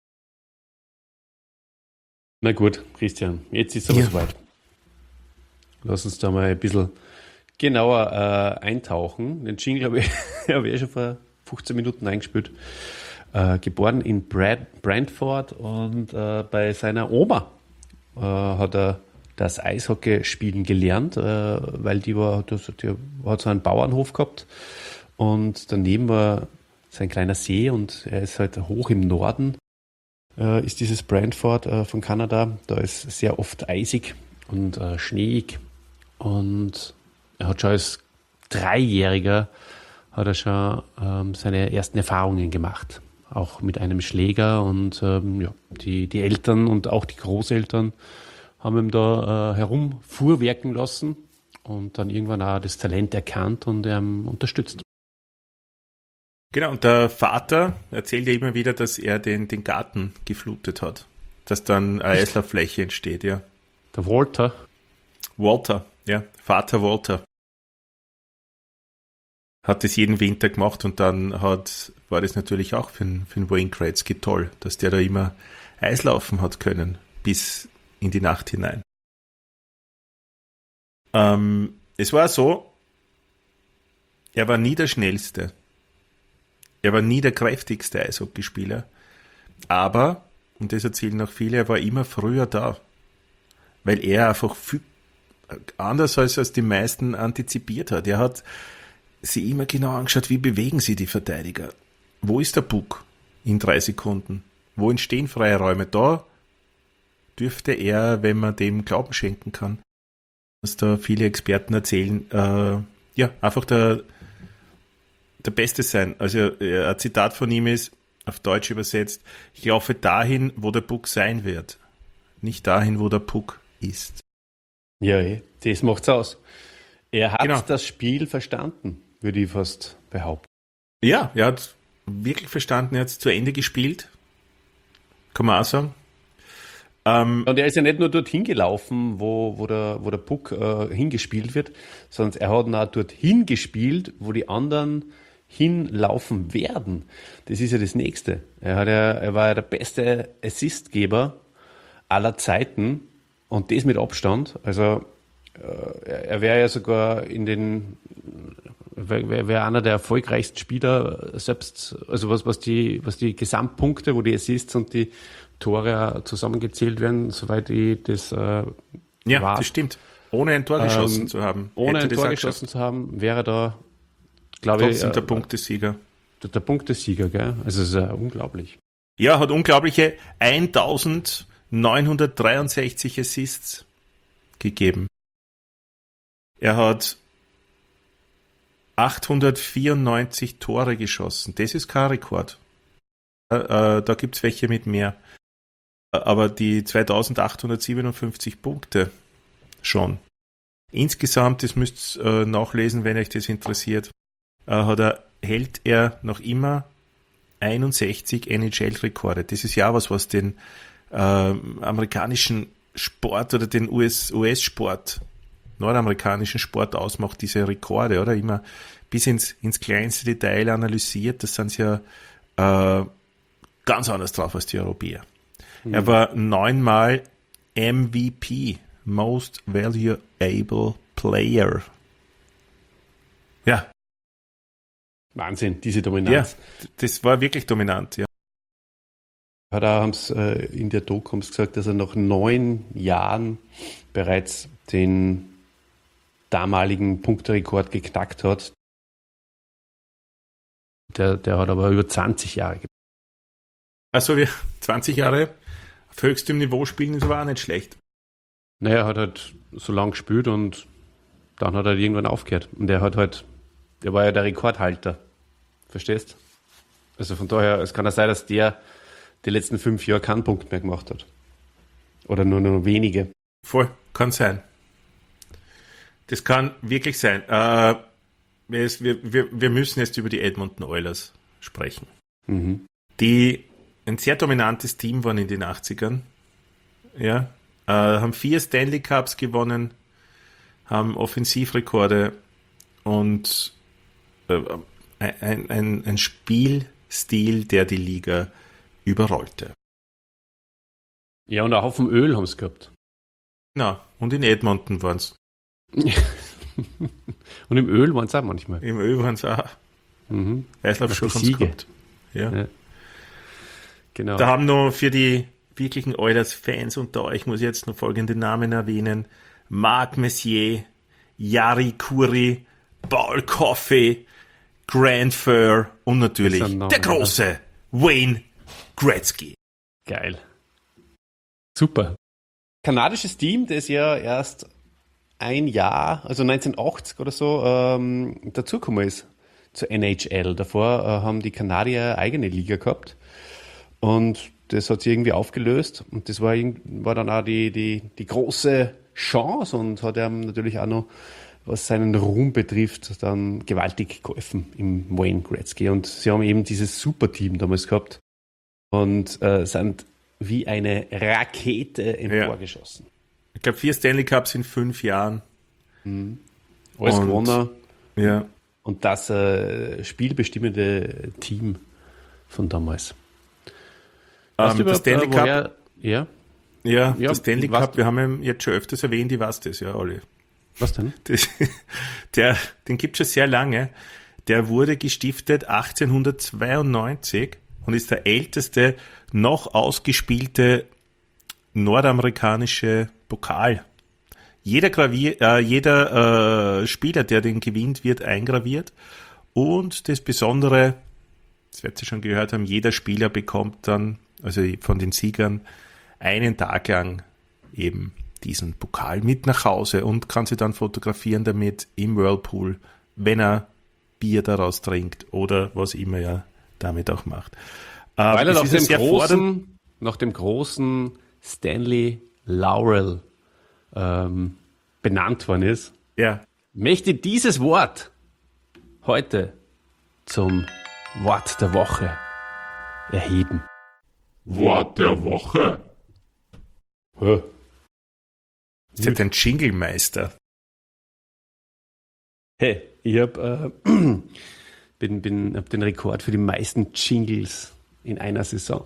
Na gut, Christian, jetzt ist es aber Ja. soweit. Lass uns da mal ein bisschen genauer äh, eintauchen. Den Jingle habe ich, habe ich schon vor fünfzehn Minuten eingespielt. Äh, geboren in Brad, Brantford und äh, bei seiner Oma äh, hat er das Eishockey-Spielen gelernt, äh, weil die war, das, die hat so einen Bauernhof gehabt und daneben war sein kleiner See und er ist halt hoch im Norden, äh, ist dieses Brantford äh, von Kanada. Da ist sehr oft eisig und äh, schneeig und er hat schon als Dreijähriger hat er schon ähm, seine ersten Erfahrungen gemacht, auch mit einem Schläger und ähm, ja, die, die Eltern und auch die Großeltern haben ihm da äh, herumfuhrwerken lassen und dann irgendwann auch das Talent erkannt und ähm, unterstützt. Genau, und der Vater erzählt ja immer wieder, dass er den, den Garten geflutet hat. Dass dann eine Eislauffläche entsteht, ja. Der Walter, Walter, ja, Vater Walter. Hat das jeden Winter gemacht und dann hat, war das natürlich auch für den, für den Wayne Gretzky toll, dass der da immer Eislaufen hat können, bis in die Nacht hinein. Ähm, es war so, er war nie der Schnellste. Er war nie der kräftigste Eishockeyspieler. Aber, und das erzählen auch viele, er war immer früher da. Weil er einfach viel anders als, als die meisten antizipiert hat. Er hat sie immer genau angeschaut, wie bewegen sie die Verteidiger. Wo ist der Puck in drei Sekunden? Wo entstehen freie Räume? Da dürfte er, wenn man dem Glauben schenken kann, was da viele Experten erzählen, äh, ja, einfach der, der Beste sein. Also äh, ein Zitat von ihm ist, auf Deutsch übersetzt, ich laufe dahin, wo der Puck sein wird, nicht dahin, wo der Puck ist. ja, eh, das macht's aus. Er hat Genau. das Spiel verstanden, würde ich fast behaupten. Ja, er hat wirklich verstanden, er hat es zu Ende gespielt, kann man auch sagen. Ähm, Und er ist ja nicht nur dorthin gelaufen, wo, wo, der, wo der Puck äh, hingespielt wird, sondern er hat ihn auch dorthin gespielt, wo die anderen hinlaufen werden. Das ist ja das Nächste. Er, hat ja, er war ja der beste Assistgeber aller Zeiten und das mit Abstand. Also äh, er wäre ja sogar in den, wäre wär einer der erfolgreichsten Spieler, selbst, also was, was, die, was die Gesamtpunkte, wo die Assists und die Tore zusammengezählt werden, soweit ich das äh, ja, war. das stimmt. Ohne ein Tor geschossen Ähm, zu haben. Ohne hätte ein das Tor auch geschossen geschafft. zu haben, wäre da, glaube ich, Trotzdem äh, der Punktesieger. der, der Punktesieger, gell? Also es ist äh, unglaublich. Ja, hat unglaubliche eintausendneunhundertdreiundsechzig Assists gegeben. Er hat achthundertvierundneunzig Tore geschossen. Das ist kein Rekord. Äh, äh, da gibt's welche mit mehr. Äh, Aber die zweitausendachthundertsiebenundfünfzig Punkte schon. Insgesamt, das müsst ihr äh, nachlesen, wenn euch das interessiert, äh, hat er, hält er noch immer einundsechzig N H L-Rekorde. Das ist ja was, was den äh, amerikanischen Sport oder den U S-Sport, nordamerikanischen Sport ausmacht, diese Rekorde, oder? Immer bis ins, ins kleinste Detail analysiert. Das sind sie ja äh, ganz anders drauf als die Europäer. Mhm. Er war neunmal M V P, Most Valuable Player. Ja, Wahnsinn, diese ja, Dominanz. das war wirklich dominant, ja. Ja, da haben sie äh, in der Doku haben's gesagt, dass er nach neun Jahren bereits den damaligen Punkterekord geknackt hat. Der, der hat aber über zwanzig Jahre gebraucht. Also wir zwanzig Jahre auf höchstem Niveau spielen, das war auch nicht schlecht. Naja, er hat halt so lang gespielt und dann hat er irgendwann aufgehört. Und er hat halt, der war ja der Rekordhalter. Verstehst? Also von daher, es kann ja sein, dass der die letzten fünf Jahre keinen Punkt mehr gemacht hat. Oder nur noch wenige. Voll, kann sein. Das kann wirklich sein. Äh, wir, wir, wir müssen jetzt über die Edmonton Oilers sprechen. Mhm. Die ein sehr dominantes Team waren in den achtzigern. Ja, äh, haben vier Stanley Cups gewonnen, haben Offensivrekorde und äh, ein, ein, ein Spielstil, der die Liga überrollte. Ja, und auch auf dem Öl haben sie gehabt. Na, und in Edmonton waren es. Und im Öl waren es auch manchmal. Im Öl waren es auch. Mhm. Eislaufschuhe Nach haben die sie Siege. gehabt. Ja. Ja. Genau. Da haben noch für die wirklichen Oilers-Fans unter euch, muss ich jetzt noch folgende Namen erwähnen: Marc Messier, Jari Kurri, Paul Coffey, Grant Fur und natürlich Das sind Namen, der große Wayne Gretzky. Geil. Super. Kanadisches Team, das ja erst ein Jahr, also neunzehnhundertachtzig oder so, ähm, dazugekommen ist zur N H L. Davor äh, haben die Kanadier eine eigene Liga gehabt und das hat sich irgendwie aufgelöst und das war, war dann auch die, die, die große Chance und hat ihm natürlich auch noch, was seinen Ruhm betrifft, dann gewaltig geholfen im Wayne Gretzky. Und sie haben eben dieses Superteam damals gehabt und äh, sind wie eine Rakete emporgeschossen. Ich glaube, vier Stanley Cups in fünf Jahren. Alles Und- gewonnen Ja. und das äh, spielbestimmende Team von damals. Weißt Ähm, du der überhaupt, Stanley äh, Cup, woher- Ja, ja, Ja, der Stanley was- Cup, wir haben ihn jetzt schon öfters erwähnt, ich weiß das ja alle. was denn? Das, der, den gibt es schon sehr lange. Der wurde gestiftet achtzehnhundertzweiundneunzig und ist der älteste noch ausgespielte nordamerikanische Pokal. Jeder, Gravier, äh, jeder äh, Spieler, der den gewinnt, wird eingraviert. Und das Besondere, das werdet ihr schon gehört haben, jeder Spieler bekommt dann, also von den Siegern, einen Tag lang eben diesen Pokal mit nach Hause und kann sie dann fotografieren damit im Whirlpool, wenn er Bier daraus trinkt oder was immer er damit auch macht. Äh, Weil er es nach ist ein dem, sehr fordernd- großen, nach dem großen Stanley Laurel ähm, benannt worden ist, Ja, möchte dieses Wort heute zum Wort der Woche erheben. Wort der Woche. Hä? ist ja ein Jingle-Meister. Hey, ich hab, äh, bin, bin, hab den Rekord für die meisten Jingles in einer Saison.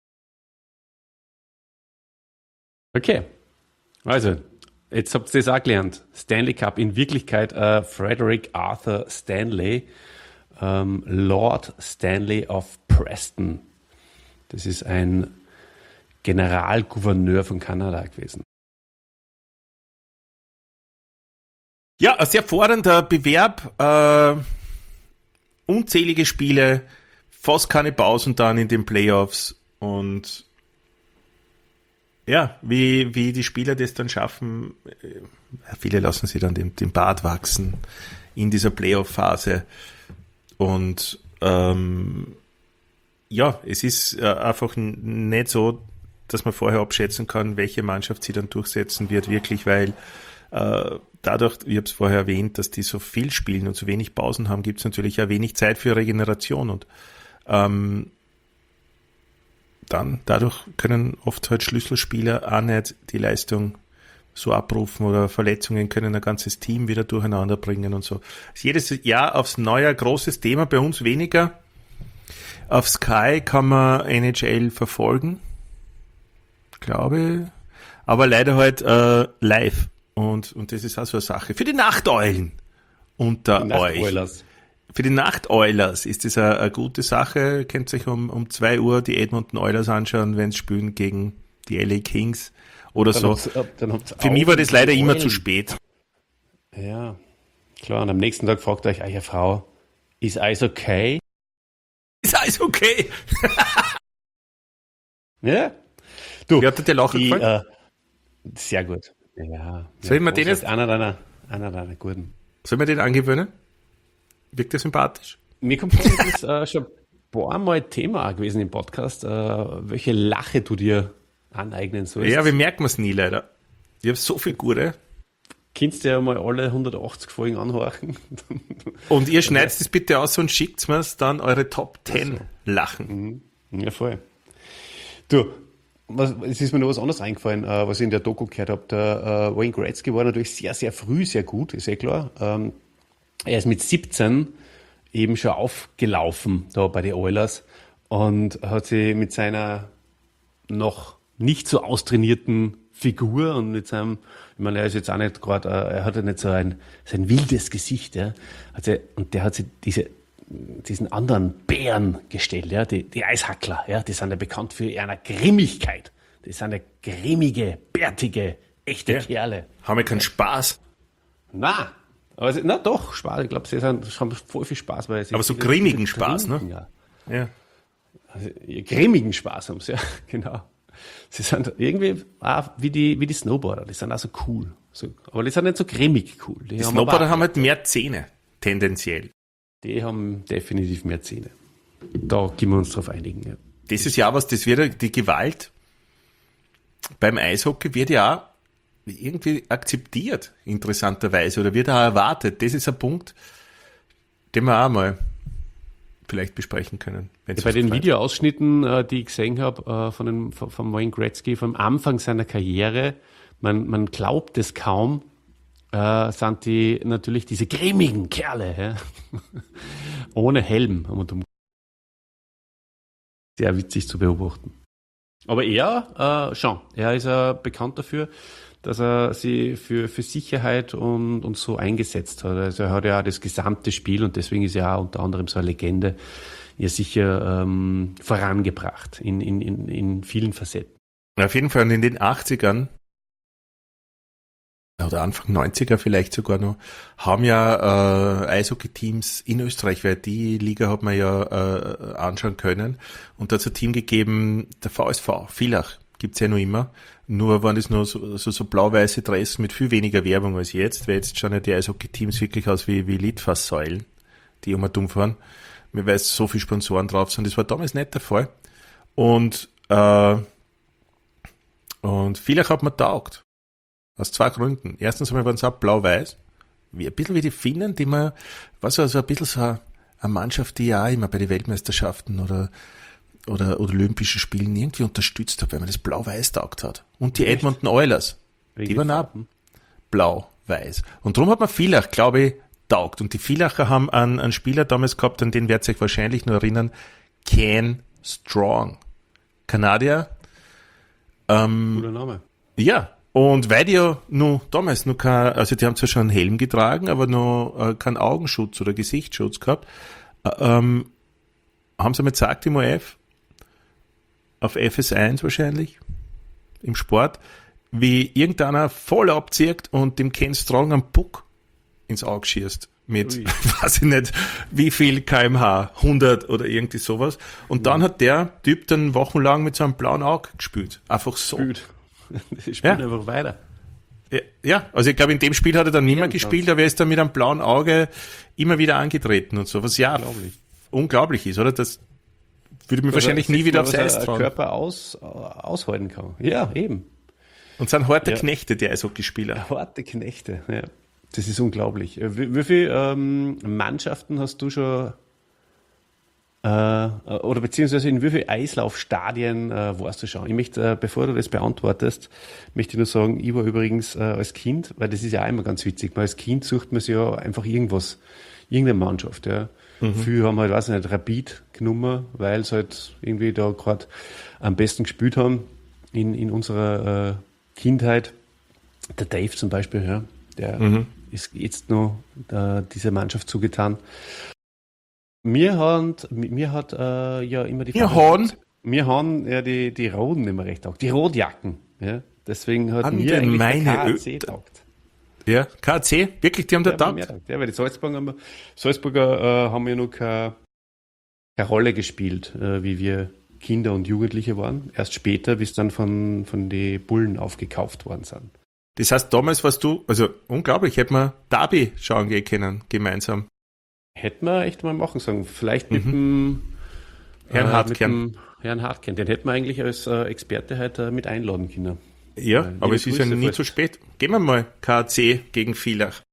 Okay, also, jetzt habt ihr das auch gelernt. Stanley Cup, in Wirklichkeit äh, Frederick Arthur Stanley, ähm, Lord Stanley of Preston. Das ist ein Generalgouverneur von Kanada gewesen. Ja, ein sehr fordernder Bewerb, äh, unzählige Spiele, fast keine Pausen dann in den Playoffs und ja, wie, wie die Spieler das dann schaffen, äh, viele lassen sie dann den, den Bart wachsen in dieser Playoff-Phase und ähm, ja, es ist äh, einfach n- nicht so, dass man vorher abschätzen kann, welche Mannschaft sie dann durchsetzen wird, wirklich, weil äh, dadurch, ich habe es vorher erwähnt, dass die so viel spielen und so wenig Pausen haben, gibt es natürlich auch wenig Zeit für Regeneration und ähm, dann dadurch können oft halt Schlüsselspieler auch nicht die Leistung so abrufen oder Verletzungen können ein ganzes Team wieder durcheinander bringen und so. Ist jedes Jahr aufs Neue ein großes Thema, bei uns weniger. Auf Sky kann man N H L verfolgen, glaube, aber leider halt äh, live. Und, und das ist auch so eine Sache. Für die Nachteulen unter Die euch. Nachteulers. Für die Nachteulers ist das eine, eine gute Sache. Ihr könnt euch um, um zwei Uhr die Edmonton Oilers anschauen, wenn sie spielen gegen die L A Kings oder Dann so. habt's- äh, dann habt's Für mich auch war das leider die immer Eulen. zu spät. Ja, klar. Und am nächsten Tag fragt euch eure Frau, ist alles okay? Ist alles okay. Ja. Du, Wie hat dir der Lacher die, gefallen? äh, sehr gut. Ja. Soll ich ja, mir den jetzt- Einer deiner, einer deiner guten. Sollen wir den angewöhnen? Wirkt der sympathisch? Mir kommt vor, das ist äh, schon ein paar Mal Thema auch gewesen im Podcast, äh, welche Lache du dir aneignen sollst. Ja, wie merkt man es nie leider. Ich habe so viel gute. Kannst du ja mal alle hundertachtzig Folgen anhorchen. Und ihr schneidet es bitte aus und schickt mir dann eure Top zehn so. Lachen. Ja, voll. Du, was, es ist mir noch was anderes eingefallen, äh, was ich in der Doku gehört habe. Der äh, Wayne Gretzky war natürlich sehr, sehr früh sehr gut, ist eh klar. Ähm, er ist mit siebzehn eben schon aufgelaufen da bei den Oilers und hat sich mit seiner noch nicht so austrainierten Figur und mit seinem, ich meine, er ist jetzt auch nicht gerade, er hat ja nicht so ein, so ein wildes Gesicht, ja. Hat sie, und der hat sich diese, diesen anderen Bären gestellt, ja, die, die Eishackler, ja, die sind ja bekannt für ihre Grimmigkeit. Die sind ja grimmige, bärtige, echte Ja. Kerle. Haben wir keinen Spaß. Na, aber sie, na doch, Spaß. Ich glaube, sie sind, haben voll viel Spaß, weil sie Aber so viele- grimmigen viele Spaß, ne? trinken, Ja. Ja. Also, ihr grimmigen Spaß haben sie, ja, genau. Sie sind irgendwie auch wie die, wie die Snowboarder, die sind auch so cool. So, aber die sind nicht so grimmig cool. Die, Die haben Snowboarder aber, haben halt mehr Zähne, tendenziell. die haben definitiv mehr Zähne. Da können wir uns drauf einigen, ja. Das ist ja was, das wird ja, die Gewalt beim Eishockey wird ja auch irgendwie akzeptiert, interessanterweise, oder wird auch erwartet. Das ist ein Punkt, den wir auch mal vielleicht besprechen können. wenn's Bei was den gefällt. Videoausschnitten, äh, die ich gesehen habe, äh, von dem, von, von Wayne Gretzky, vom Anfang seiner Karriere, man, man glaubt es kaum, äh, sind die natürlich diese grimmigen Kerle, ja? Ohne Helm. Und um sehr witzig zu beobachten. Aber er, äh, schon, er ist äh, bekannt dafür, dass er sie für, für Sicherheit und, und so eingesetzt hat. Also er hat ja auch das gesamte Spiel und deswegen ist er auch unter anderem so eine Legende, ja sicher ähm, vorangebracht in, in, in, in vielen Facetten. Auf jeden Fall, und in den achtzigern oder Anfang neunziger vielleicht sogar noch, haben ja äh, Eishockey-Teams in Österreich, weil die Liga hat man ja äh, anschauen können, und da hat es ein Team gegeben, der V S V, Villach, gibt's ja noch immer, nur waren das nur so, so, so blau-weiße Dress mit viel weniger Werbung als jetzt, weil jetzt schauen ja die Eishockey-Teams wirklich aus wie, wie Litfaßsäulen, die immer dumm fahren, weil so viele Sponsoren drauf sind. Das war damals nicht der Fall. Und äh, und Villach hat mir taugt. Aus zwei Gründen. Erstens einmal waren sie auch blau-weiß. Wie, ein bisschen wie die Finnen, die man, was also ein bisschen so eine Mannschaft, die ja auch immer bei den Weltmeisterschaften oder, oder, oder Olympischen Spielen irgendwie unterstützt hat, weil man das blau-weiß taugt hat. Und die Edmonton Oilers, Wegen die waren den auch blau-weiß. Und darum hat man Villach, glaube ich, taugt. Und die Villacher haben einen, einen Spieler damals gehabt, an den werdet ihr euch wahrscheinlich nur erinnern, Ken Strong. Kanadier. Ähm, Cooler Name. ja, und weil die ja nur damals noch kein, also die haben zwar schon einen Helm getragen, aber noch äh, keinen Augenschutz oder Gesichtsschutz gehabt, äh, ähm, haben sie mal gesagt im O F, auf F S eins wahrscheinlich, im Sport, wie irgendeiner voll abzieht und dem Ken Strong am Puck ins Auge schießt. Mit, Ui. weiß ich nicht, wie viel Kilometer pro Stunde, hundert oder irgendwie sowas. Und dann hat der Typ dann wochenlang mit so einem blauen Auge gespielt. Einfach so. Gut. Die spielen Ja. einfach weiter. Ja, Ja, also ich glaube, in dem Spiel hat er dann nicht mehr Ehrenplatz. gespielt, aber er ist dann mit einem blauen Auge immer wieder angetreten und so. Was ja Unglaublich. unglaublich ist, oder? Das würde mir wahrscheinlich Also, nie wieder was aufs Eis ein trauen. Körper aus, aushalten kann. Ja, eben. Und sind harte Ja. Knechte, die Eishockeyspieler. Harte Knechte, ja. Das ist unglaublich. Wie, wie viele ähm, Mannschaften hast du schon, äh, oder beziehungsweise in wie vielen Eislaufstadien äh, warst du schon? Ich möchte, äh, bevor du das beantwortest, möchte ich nur sagen, ich war übrigens äh, als Kind, weil das ist ja auch immer ganz witzig, weil als Kind sucht man sich ja einfach irgendwas, irgendeine Mannschaft. Ja. Mhm. Viele haben halt, weiß ich nicht, Rapid genommen, weil sie halt irgendwie da gerade am besten gespielt haben in, in unserer äh, Kindheit. Der Dave zum Beispiel, ja, der Mhm. ist jetzt noch äh, dieser Mannschaft zugetan. Mir hat, mir hat äh, ja immer die Wir Farbe- haben mir haben ja die, die Roten immer recht taugt. Die Rotjacken. Ja. Deswegen hat An mir der eigentlich meine der K C Ö- taugt. Ja, K C, wirklich, die haben da Der hat mir taugt. mehr taugt. Ja, weil die Salzburger, haben, Salzburger äh, haben ja noch keine, keine Rolle gespielt, äh, wie wir Kinder und Jugendliche waren. Erst später, bis dann von, von den Bullen aufgekauft worden sind. Das heißt, damals warst du, also unglaublich, hätte man Derby schauen gehen können, gemeinsam. Hätten wir echt mal machen sollen. Vielleicht mit Mhm. dem Herrn äh, Hartkern. Mit dem Herrn Hartkern. Den hätten wir eigentlich als äh, Experte heute äh, mit einladen können. Ja, Liebe aber es ist ja Grüße, nie falls- zu spät. Gehen wir mal K A C gegen Villach.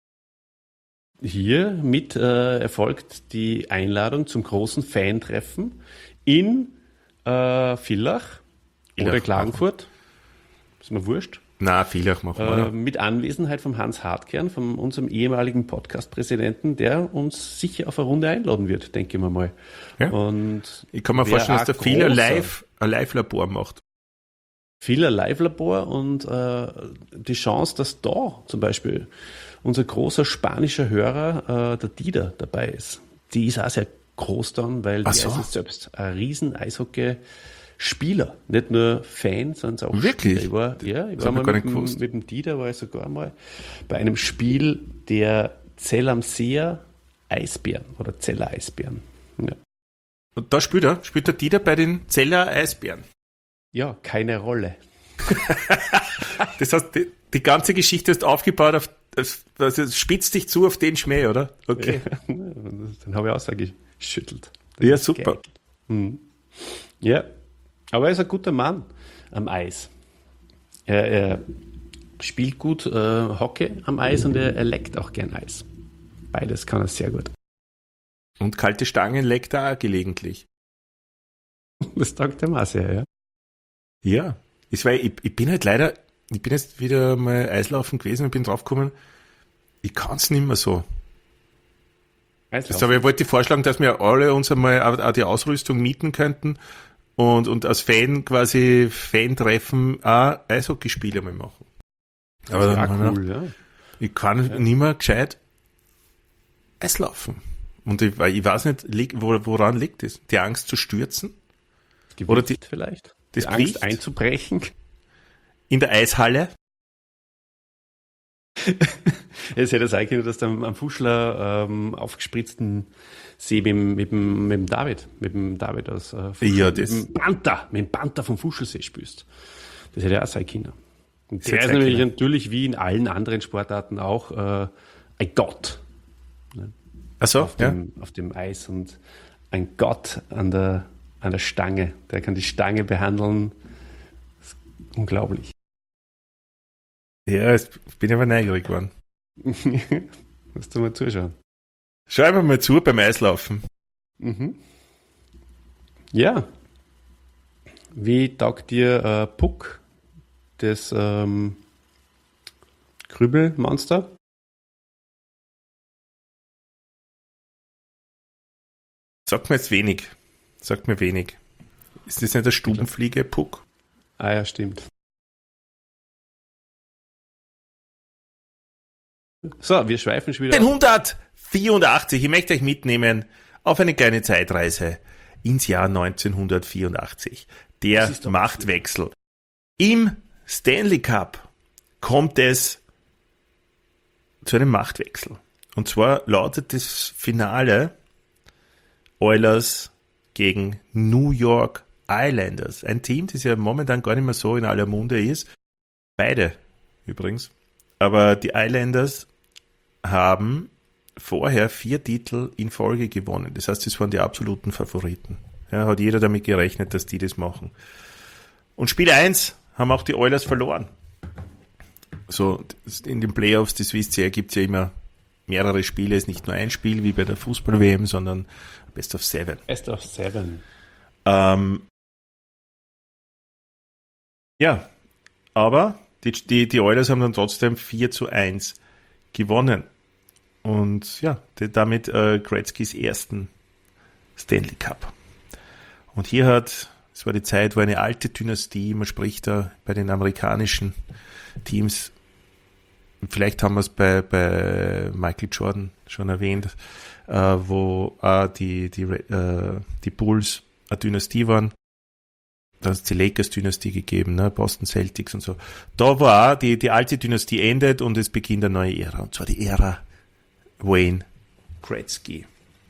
Hiermit äh, erfolgt die Einladung zum großen Fan-Treffen in äh, Villach oder Villach Klagenfurt. Ist mir wurscht. Na, Villach machen wir. Äh, oder? mit Anwesenheit von Hans Hartkern, von unserem ehemaligen Podcast-Präsidenten, der uns sicher auf eine Runde einladen wird, denke ich mir mal. Ja. Und Ich kann mir wer vorstellen, dass der auch Villach großer- live, ein Live-Labor macht. Vieler Live-Labor und äh, die Chance, dass da zum Beispiel unser großer spanischer Hörer, äh, der Dieter, dabei ist. Die ist auch sehr groß dann, weil Ach die so. ist selbst ein riesen Eishockey-Spieler. Nicht nur Fan, sondern auch Wirklich? Spieler. Ich war, ja, ich Das war hab ich mal gar mit nicht dem, gewusst. mit dem Dieter, war ich sogar mal bei einem Spiel der Zell am Seer Eisbären oder Zeller Eisbären. Ja. Und da spielt er, spielt der Dieter bei den Zeller Eisbären. ja, keine Rolle. Das heißt, die, die ganze Geschichte ist aufgebaut auf, das, das spitzt dich zu auf den Schmäh, oder? Okay. Dann habe ich ausgeschüttelt. Ja, super. Ja, aber er ist ein guter Mann am Eis. Er, er spielt gut äh, Hockey am Eis und er, er leckt auch gern Eis. Beides kann er sehr gut. Und kalte Stangen leckt er auch gelegentlich. Das taugt dem auch sehr, ja. Ja. Ich, war, ich, ich bin halt leider, ich bin jetzt wieder mal Eislaufen gewesen und bin draufgekommen, ich kann es nicht mehr so. Das, aber ich wollte vorschlagen, dass wir alle uns einmal auch auch die Ausrüstung mieten könnten und, und als Fan quasi Fan-Treffen auch Eishockeyspiele mal machen. Aber ja, dann, haben wir- cool, ja. ich kann nicht mehr gescheit Eislaufen. Und ich, ich weiß nicht, lieg- wo- woran liegt es? Die Angst zu stürzen? Gewicht Oder die- vielleicht. das Die Angst Gewicht? einzubrechen. In der Eishalle? Es hätte sein können, dass du am, am Fuschler ähm, aufgespritzten See mit, dem- mit, dem- mit dem David, mit dem David aus äh, Fuschl, Ja, das- mit dem Panther, mit dem Panther vom Fuschelsee spielst. Das hätte auch sein können. Und Das der hätte ist sein nämlich können. natürlich wie in allen anderen Sportarten auch äh, ein Gott Ach so, auf, ja. dem, auf dem Eis und ein Gott an der, an der Stange. Der kann die Stange behandeln. Das ist unglaublich. Ja, jetzt bin ich aber neugierig geworden. Musst du mal zuschauen. Schau einfach mal zu beim Eislaufen. Mhm. Ja. Wie taugt dir äh, Puck, das ähm, Krübelmonster? Sagt mir jetzt wenig. Sagt mir wenig. Ist das nicht der Stubenfliege, Puck? Ah ja, stimmt. So, wir schweifen schon wieder. Den hundertvierundachtzig. Ich möchte euch mitnehmen auf eine kleine Zeitreise ins Jahr neunzehnhundertvierundachtzig. Der Das ist doch Machtwechsel. Im Stanley Cup kommt es zu einem Machtwechsel. Und zwar lautet das Finale Oilers gegen New York Islanders. Ein Team, das ja momentan gar nicht mehr so in aller Munde ist. Beide übrigens. Aber die Islanders haben vorher vier Titel in Folge gewonnen. Das heißt, das waren die absoluten Favoriten. Ja, hat jeder damit gerechnet, dass die das machen. Und Spiel eins haben auch die Oilers verloren. So, in den Playoffs, das wisst ihr, gibt es ja immer mehrere Spiele. Es ist nicht nur ein Spiel wie bei der Fußball-W M, sondern Best of Seven. Best of Seven. Ähm, ja, aber die, die, die Oilers haben dann trotzdem vier zu eins gewonnen. Und ja, die, damit äh, Gretzkys ersten Stanley Cup. Und hier hat, es war die Zeit, wo eine alte Dynastie, man spricht da bei den amerikanischen Teams, vielleicht haben wir es bei, bei Michael Jordan schon erwähnt, äh, wo äh, die, die, äh, die Bulls eine Dynastie waren. Da hat es die Lakers-Dynastie gegeben, ne? Boston Celtics und so. Da war auch die, die alte Dynastie endet und es beginnt eine neue Ära. Und zwar die Ära Wayne Gretzky.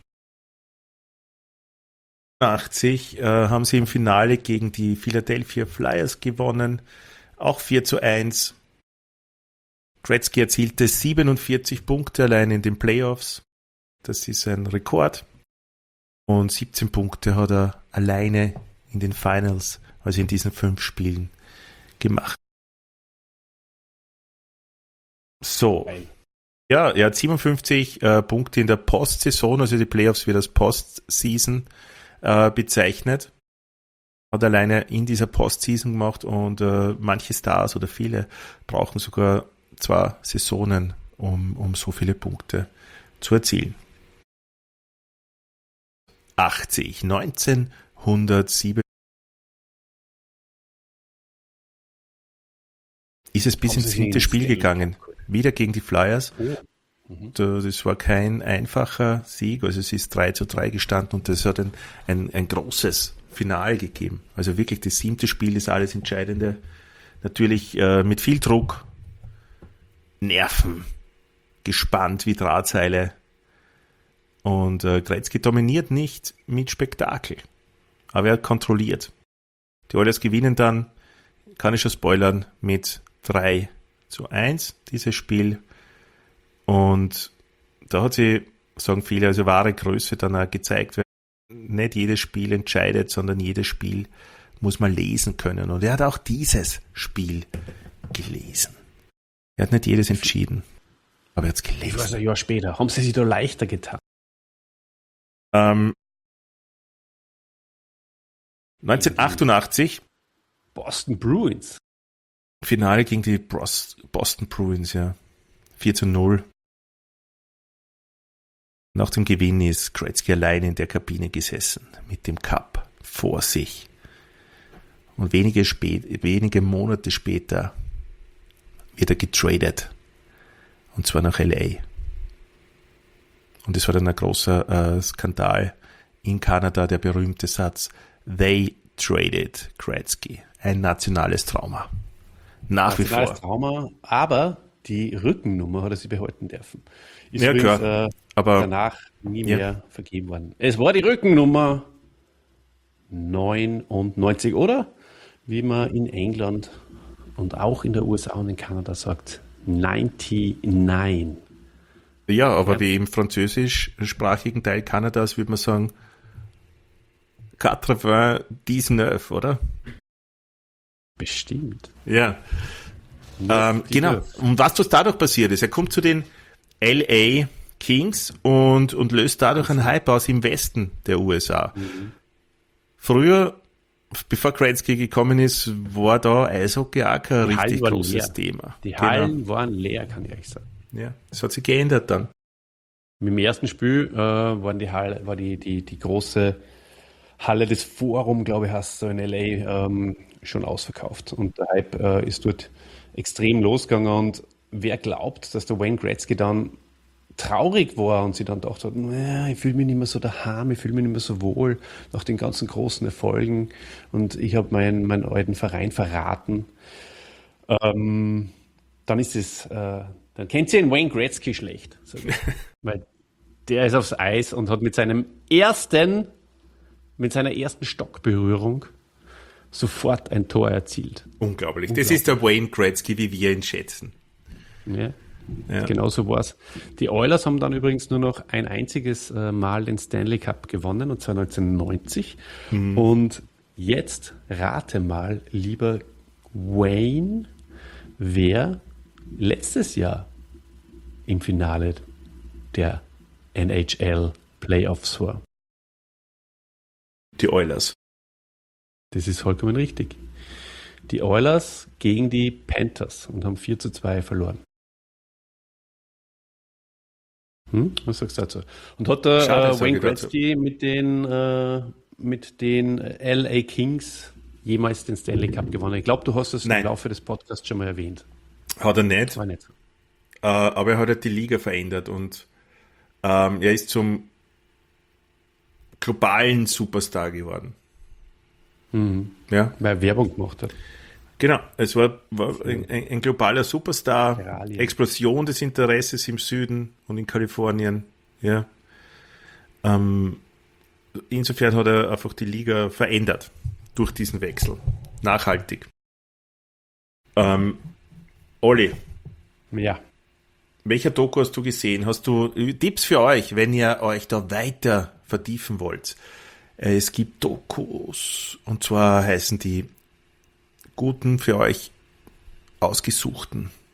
achtzig äh, haben sie im Finale gegen die Philadelphia Flyers gewonnen. Auch vier zu eins. Gretzky erzielte siebenundvierzig Punkte allein in den Playoffs. Das ist ein Rekord. Und siebzehn Punkte hat er alleine in den Finals, also in diesen fünf Spielen, gemacht. So. Ja, er hat siebenundfünfzig äh, Punkte in der Postsaison, also die Playoffs wird als Postseason äh, bezeichnet. Hat alleine in dieser Postseason gemacht und äh, manche Stars oder viele brauchen sogar zwei Saisonen, um, um so viele Punkte zu erzielen. achtzig, neunzehnhundertsieben ist es bis Haben ins Sie siebte ins Spiel Stanley gegangen. Wieder gegen die Flyers. Oh. Mhm. Das war kein einfacher Sieg, also es ist drei zu drei gestanden und das hat ein, ein, ein großes Finale gegeben. Also wirklich das siebte Spiel ist alles Entscheidende. Natürlich äh, mit viel Druck, Nerven, gespannt wie Drahtseile. Und äh, Gretzky dominiert nicht mit Spektakel, aber er hat kontrolliert. Die Oilers gewinnen dann, kann ich schon spoilern, mit drei zu eins dieses Spiel. Und da hat sie, sagen viele, also wahre Größe dann auch gezeigt, weil nicht jedes Spiel entscheidet, sondern jedes Spiel muss man lesen können. Und er hat auch dieses Spiel gelesen. Er hat nicht jedes entschieden, aber er hat es Ich weiß, gelesen. ein Jahr später. Haben sie sich da leichter getan? Ähm, neunzehnhundertachtundachtzig, Boston Bruins. Finale gegen die Bros- Boston Bruins, ja. vier zu null. Nach dem Gewinn ist Gretzky allein in der Kabine gesessen, mit dem Cup vor sich. Und wenige, spät, wenige Monate später wird er getradet. Und zwar nach L A. Und das war dann ein großer äh, Skandal in Kanada, der berühmte Satz, "They traded Gretzky." Ein nationales Trauma. Nach wie vor. Nationales Trauma, aber die Rückennummer hat er sich behalten dürfen. Ist Ja, übrigens, klar. Äh, Aber danach nie ja. mehr vergeben worden. Es war die Rückennummer neunundneunzig, oder? Wie man in England und auch in der U S A und in Kanada sagt, neunundneunzig. ja, aber Ja. wie im französischsprachigen Teil Kanadas würde man sagen neunundneunzig, oder? Bestimmt. Ja. Ähm, genau. Und was was dadurch passiert ist, er kommt zu den L A Kings und, und löst dadurch einen Hype aus im Westen der U S A. Mhm. Früher, bevor Gretzky gekommen ist, war da Eishockey auch kein Die Hallen richtig waren großes leer. Thema. Die Genau. Hallen waren leer, kann ich euch sagen. Ja, das hat sich geändert dann. Mit dem ersten Spiel äh, waren die Halle, war die, die, die große Halle des Forum, glaube ich, heißt so in L A, ähm, schon ausverkauft. Und der Hype äh, ist dort extrem losgegangen. Und wer glaubt, dass der Wayne Gretzky dann traurig war und sie dann dachte, hat, naja, ich fühle mich nicht mehr so daheim, ich fühle mich nicht mehr so wohl nach den ganzen großen Erfolgen und ich habe meinen, meinen alten Verein verraten. Ähm, dann ist es, äh, dann kennt sie den Wayne Gretzky schlecht. Sag ich. Weil der ist aufs Eis und hat mit seinem ersten, mit seiner ersten Stockberührung sofort ein Tor erzielt. Unglaublich. Das ist der Wayne Gretzky, wie wir ihn schätzen. Ja. Ja. Genau so war es. Die Oilers haben dann übrigens nur noch ein einziges äh, Mal den Stanley Cup gewonnen, und zwar neunzehnhundertneunzig. Mhm. Und jetzt rate mal, lieber Wayne, wer letztes Jahr im Finale der N H L Playoffs war. Die Oilers. Das ist vollkommen richtig. Die Oilers gegen die Panthers und haben vier zu zwei verloren. Hm? Was sagst du dazu? Und hat der Schade, äh, sag Wayne ich dazu. Gretzky mit den, äh, mit den L A Kings jemals den Stanley Cup gewonnen? Ich glaube, du hast es Nein. im Laufe des Podcasts schon mal erwähnt. Hat er nicht, War nicht so. äh, aber er hat halt die Liga verändert und ähm, er ist zum globalen Superstar geworden. Mhm. Ja, Weil er Werbung gemacht hat. genau. Es war, war ein, ein, ein globaler Superstar. Mineralien. Explosion des Interesses im Süden und in Kalifornien. Ja. Ähm, insofern hat er einfach die Liga verändert durch diesen Wechsel. Nachhaltig. Ähm, Olli, Ja. welcher Doku hast du gesehen? Hast du Tipps für euch, wenn ihr euch da weiter vertiefen wollt? Äh, Es gibt Dokus, und zwar heißen die guten, für euch ausgesuchten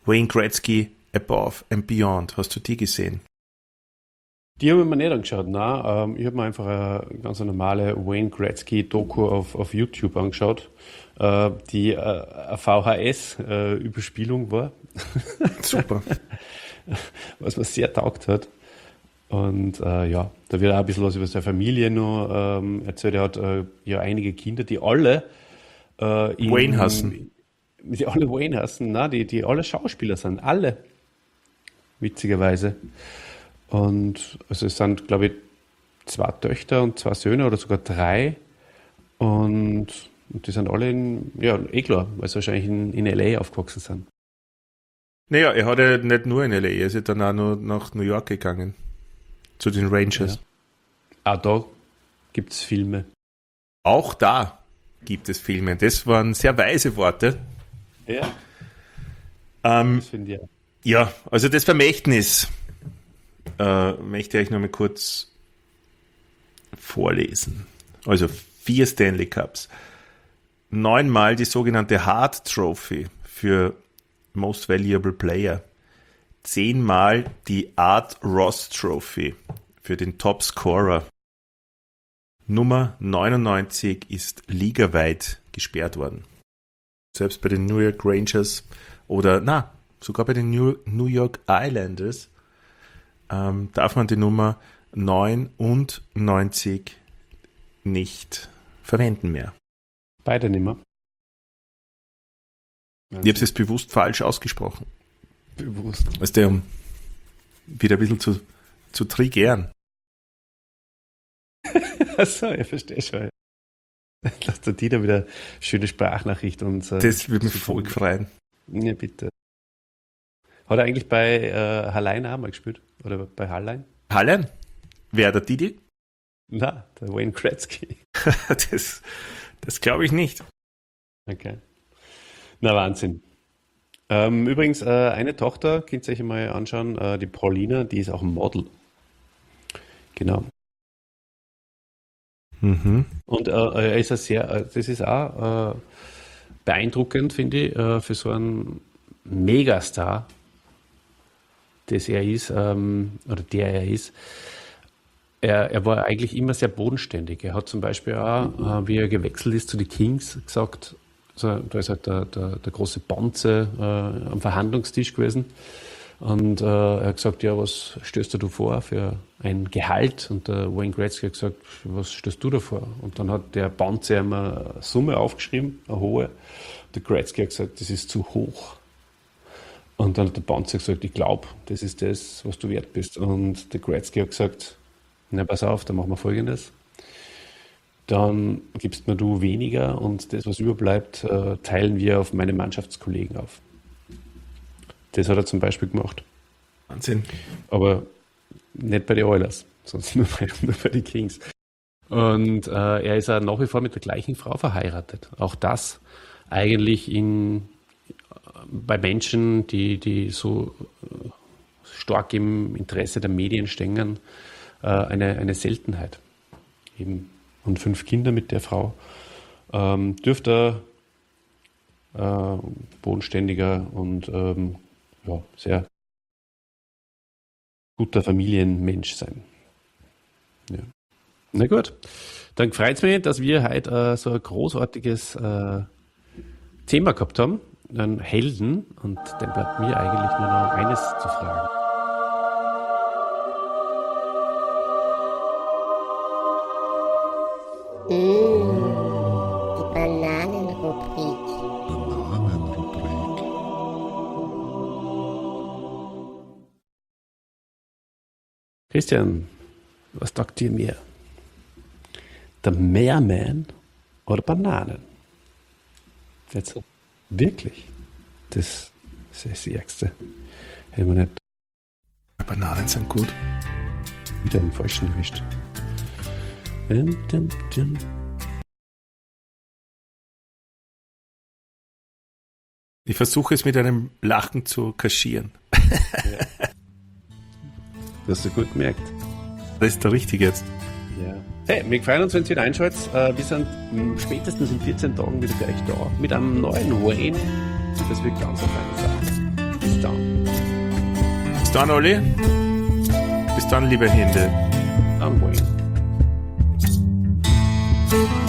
Wayne Gretzky Above and Beyond. Hast du die gesehen? Die habe ich mir nicht angeschaut, nein. Ähm, ich habe mir einfach eine ganz normale Wayne Gretzky-Doku auf, auf YouTube angeschaut, äh, die äh, eine V H S-Überspielung war. Super. Was mir sehr taugt hat. Und äh, ja, da wird auch ein bisschen was über seine Familie noch ähm, erzählt. Er hat äh, ja einige Kinder, die alle äh, in, Wayne hassen. Die alle Wayne hassen, nein, die, die alle Schauspieler sind, alle. Witzigerweise. Und also es sind, glaube ich, zwei Töchter und zwei Söhne oder sogar drei. Und, und die sind alle in, ja, eh klar, weil sie wahrscheinlich in, in L A aufgewachsen sind. Naja, er hat ja nicht nur in L A, er ist ja dann auch noch nach New York gegangen. Zu den Rangers. Ja. Auch da gibt es Filme. Auch da gibt es Filme. Das waren sehr weise Worte. Ja. Ähm, Das finde ich auch. ja, also das Vermächtnis äh, möchte ich noch mal kurz vorlesen. Also vier Stanley Cups. Neunmal die sogenannte Hart Trophy für Most Valuable Player. Zehnmal die Art Ross Trophy für den Top Scorer. Nummer neunundneunzig ist ligaweit gesperrt worden. Selbst bei den New York Rangers oder, na, sogar bei den New, New York Islanders ähm, darf man die Nummer neunundneunzig nicht verwenden mehr. Beide nicht mehr. Ich habe es jetzt bewusst falsch ausgesprochen. Bewusst. Also der, um wieder ein bisschen zu, zu triggern. Achso, ich verstehe schon. Lass der Dieter wieder schöne Sprachnachricht und äh, Das würde mich voll freuen. Ja, bitte. Hat er eigentlich bei äh, Hallein auch mal gespielt? Oder bei Hallein? Hallen? Wer der Didi? Na, der Wayne Gretzky. das das glaube ich nicht. Okay. Na, Wahnsinn. Ähm, übrigens, äh, eine Tochter, könnt ihr euch mal anschauen, äh, die Paulina, die ist auch ein Model. Genau. Mhm. Und äh, er ist ein sehr, äh, das ist auch äh, beeindruckend, finde ich, äh, für so einen Megastar, das er ist, ähm, oder der er ist. Er, er war eigentlich immer sehr bodenständig. Er hat zum Beispiel auch, äh, wie er gewechselt ist zu den Kings, gesagt, also, da ist halt der, der, der große Bonze äh, am Verhandlungstisch gewesen. Und äh, er hat gesagt, ja, was stößt du vor für ein Gehalt? Und der Wayne Gretzky hat gesagt, was stößt du da vor? Und dann hat der Bonze ihm eine Summe aufgeschrieben, eine hohe. Der Gretzky hat gesagt, das ist zu hoch. Und dann hat der Bonze gesagt, ich glaube, das ist das, was du wert bist. Und der Gretzky hat gesagt, na pass auf, dann machen wir Folgendes. Dann gibst mir du weniger und das, was überbleibt, äh, teilen wir auf meine Mannschaftskollegen auf. Das hat er zum Beispiel gemacht. Wahnsinn. Aber nicht bei den Oilers, sondern nur bei, nur bei den Kings. Und äh, er ist auch nach wie vor mit der gleichen Frau verheiratet. Auch das eigentlich in, bei Menschen, die, die so äh, stark im Interesse der Medien stehen, äh, eine, eine Seltenheit. Eben. Und fünf Kinder mit der Frau. Ähm, dürfte er äh, bodenständiger und ähm, ja, sehr guter Familienmensch sein. Ja. Na gut, dann freut es mich, dass wir heute äh, so ein großartiges äh, Thema gehabt haben, einen Helden, und dann bleibt mir eigentlich nur noch eines zu fragen. Mmh, die Bananenrubrik. Bananenrubrik. Christian, was sagt ihr mir? Der Meerman oder Bananen? Jetzt wirklich? Das, das ist das Ärgste. Hätten wir nicht Bananen sind gut. wieder im Falschen erwischt. Dum, dum, dum. Ich versuche es mit einem Lachen zu kaschieren. Das hast du gut gemerkt. Das ist der Richtige jetzt. Ja. Hey, wir freuen uns, wenn ihr wieder einschaltet. Äh, wir sind mm, spätestens in vierzehn Tagen wieder für euch da mit einem neuen Wayne. Und das wird ganz eine feine Sache. dann, Olli. Bis dann, liebe Hände. Dann wohin.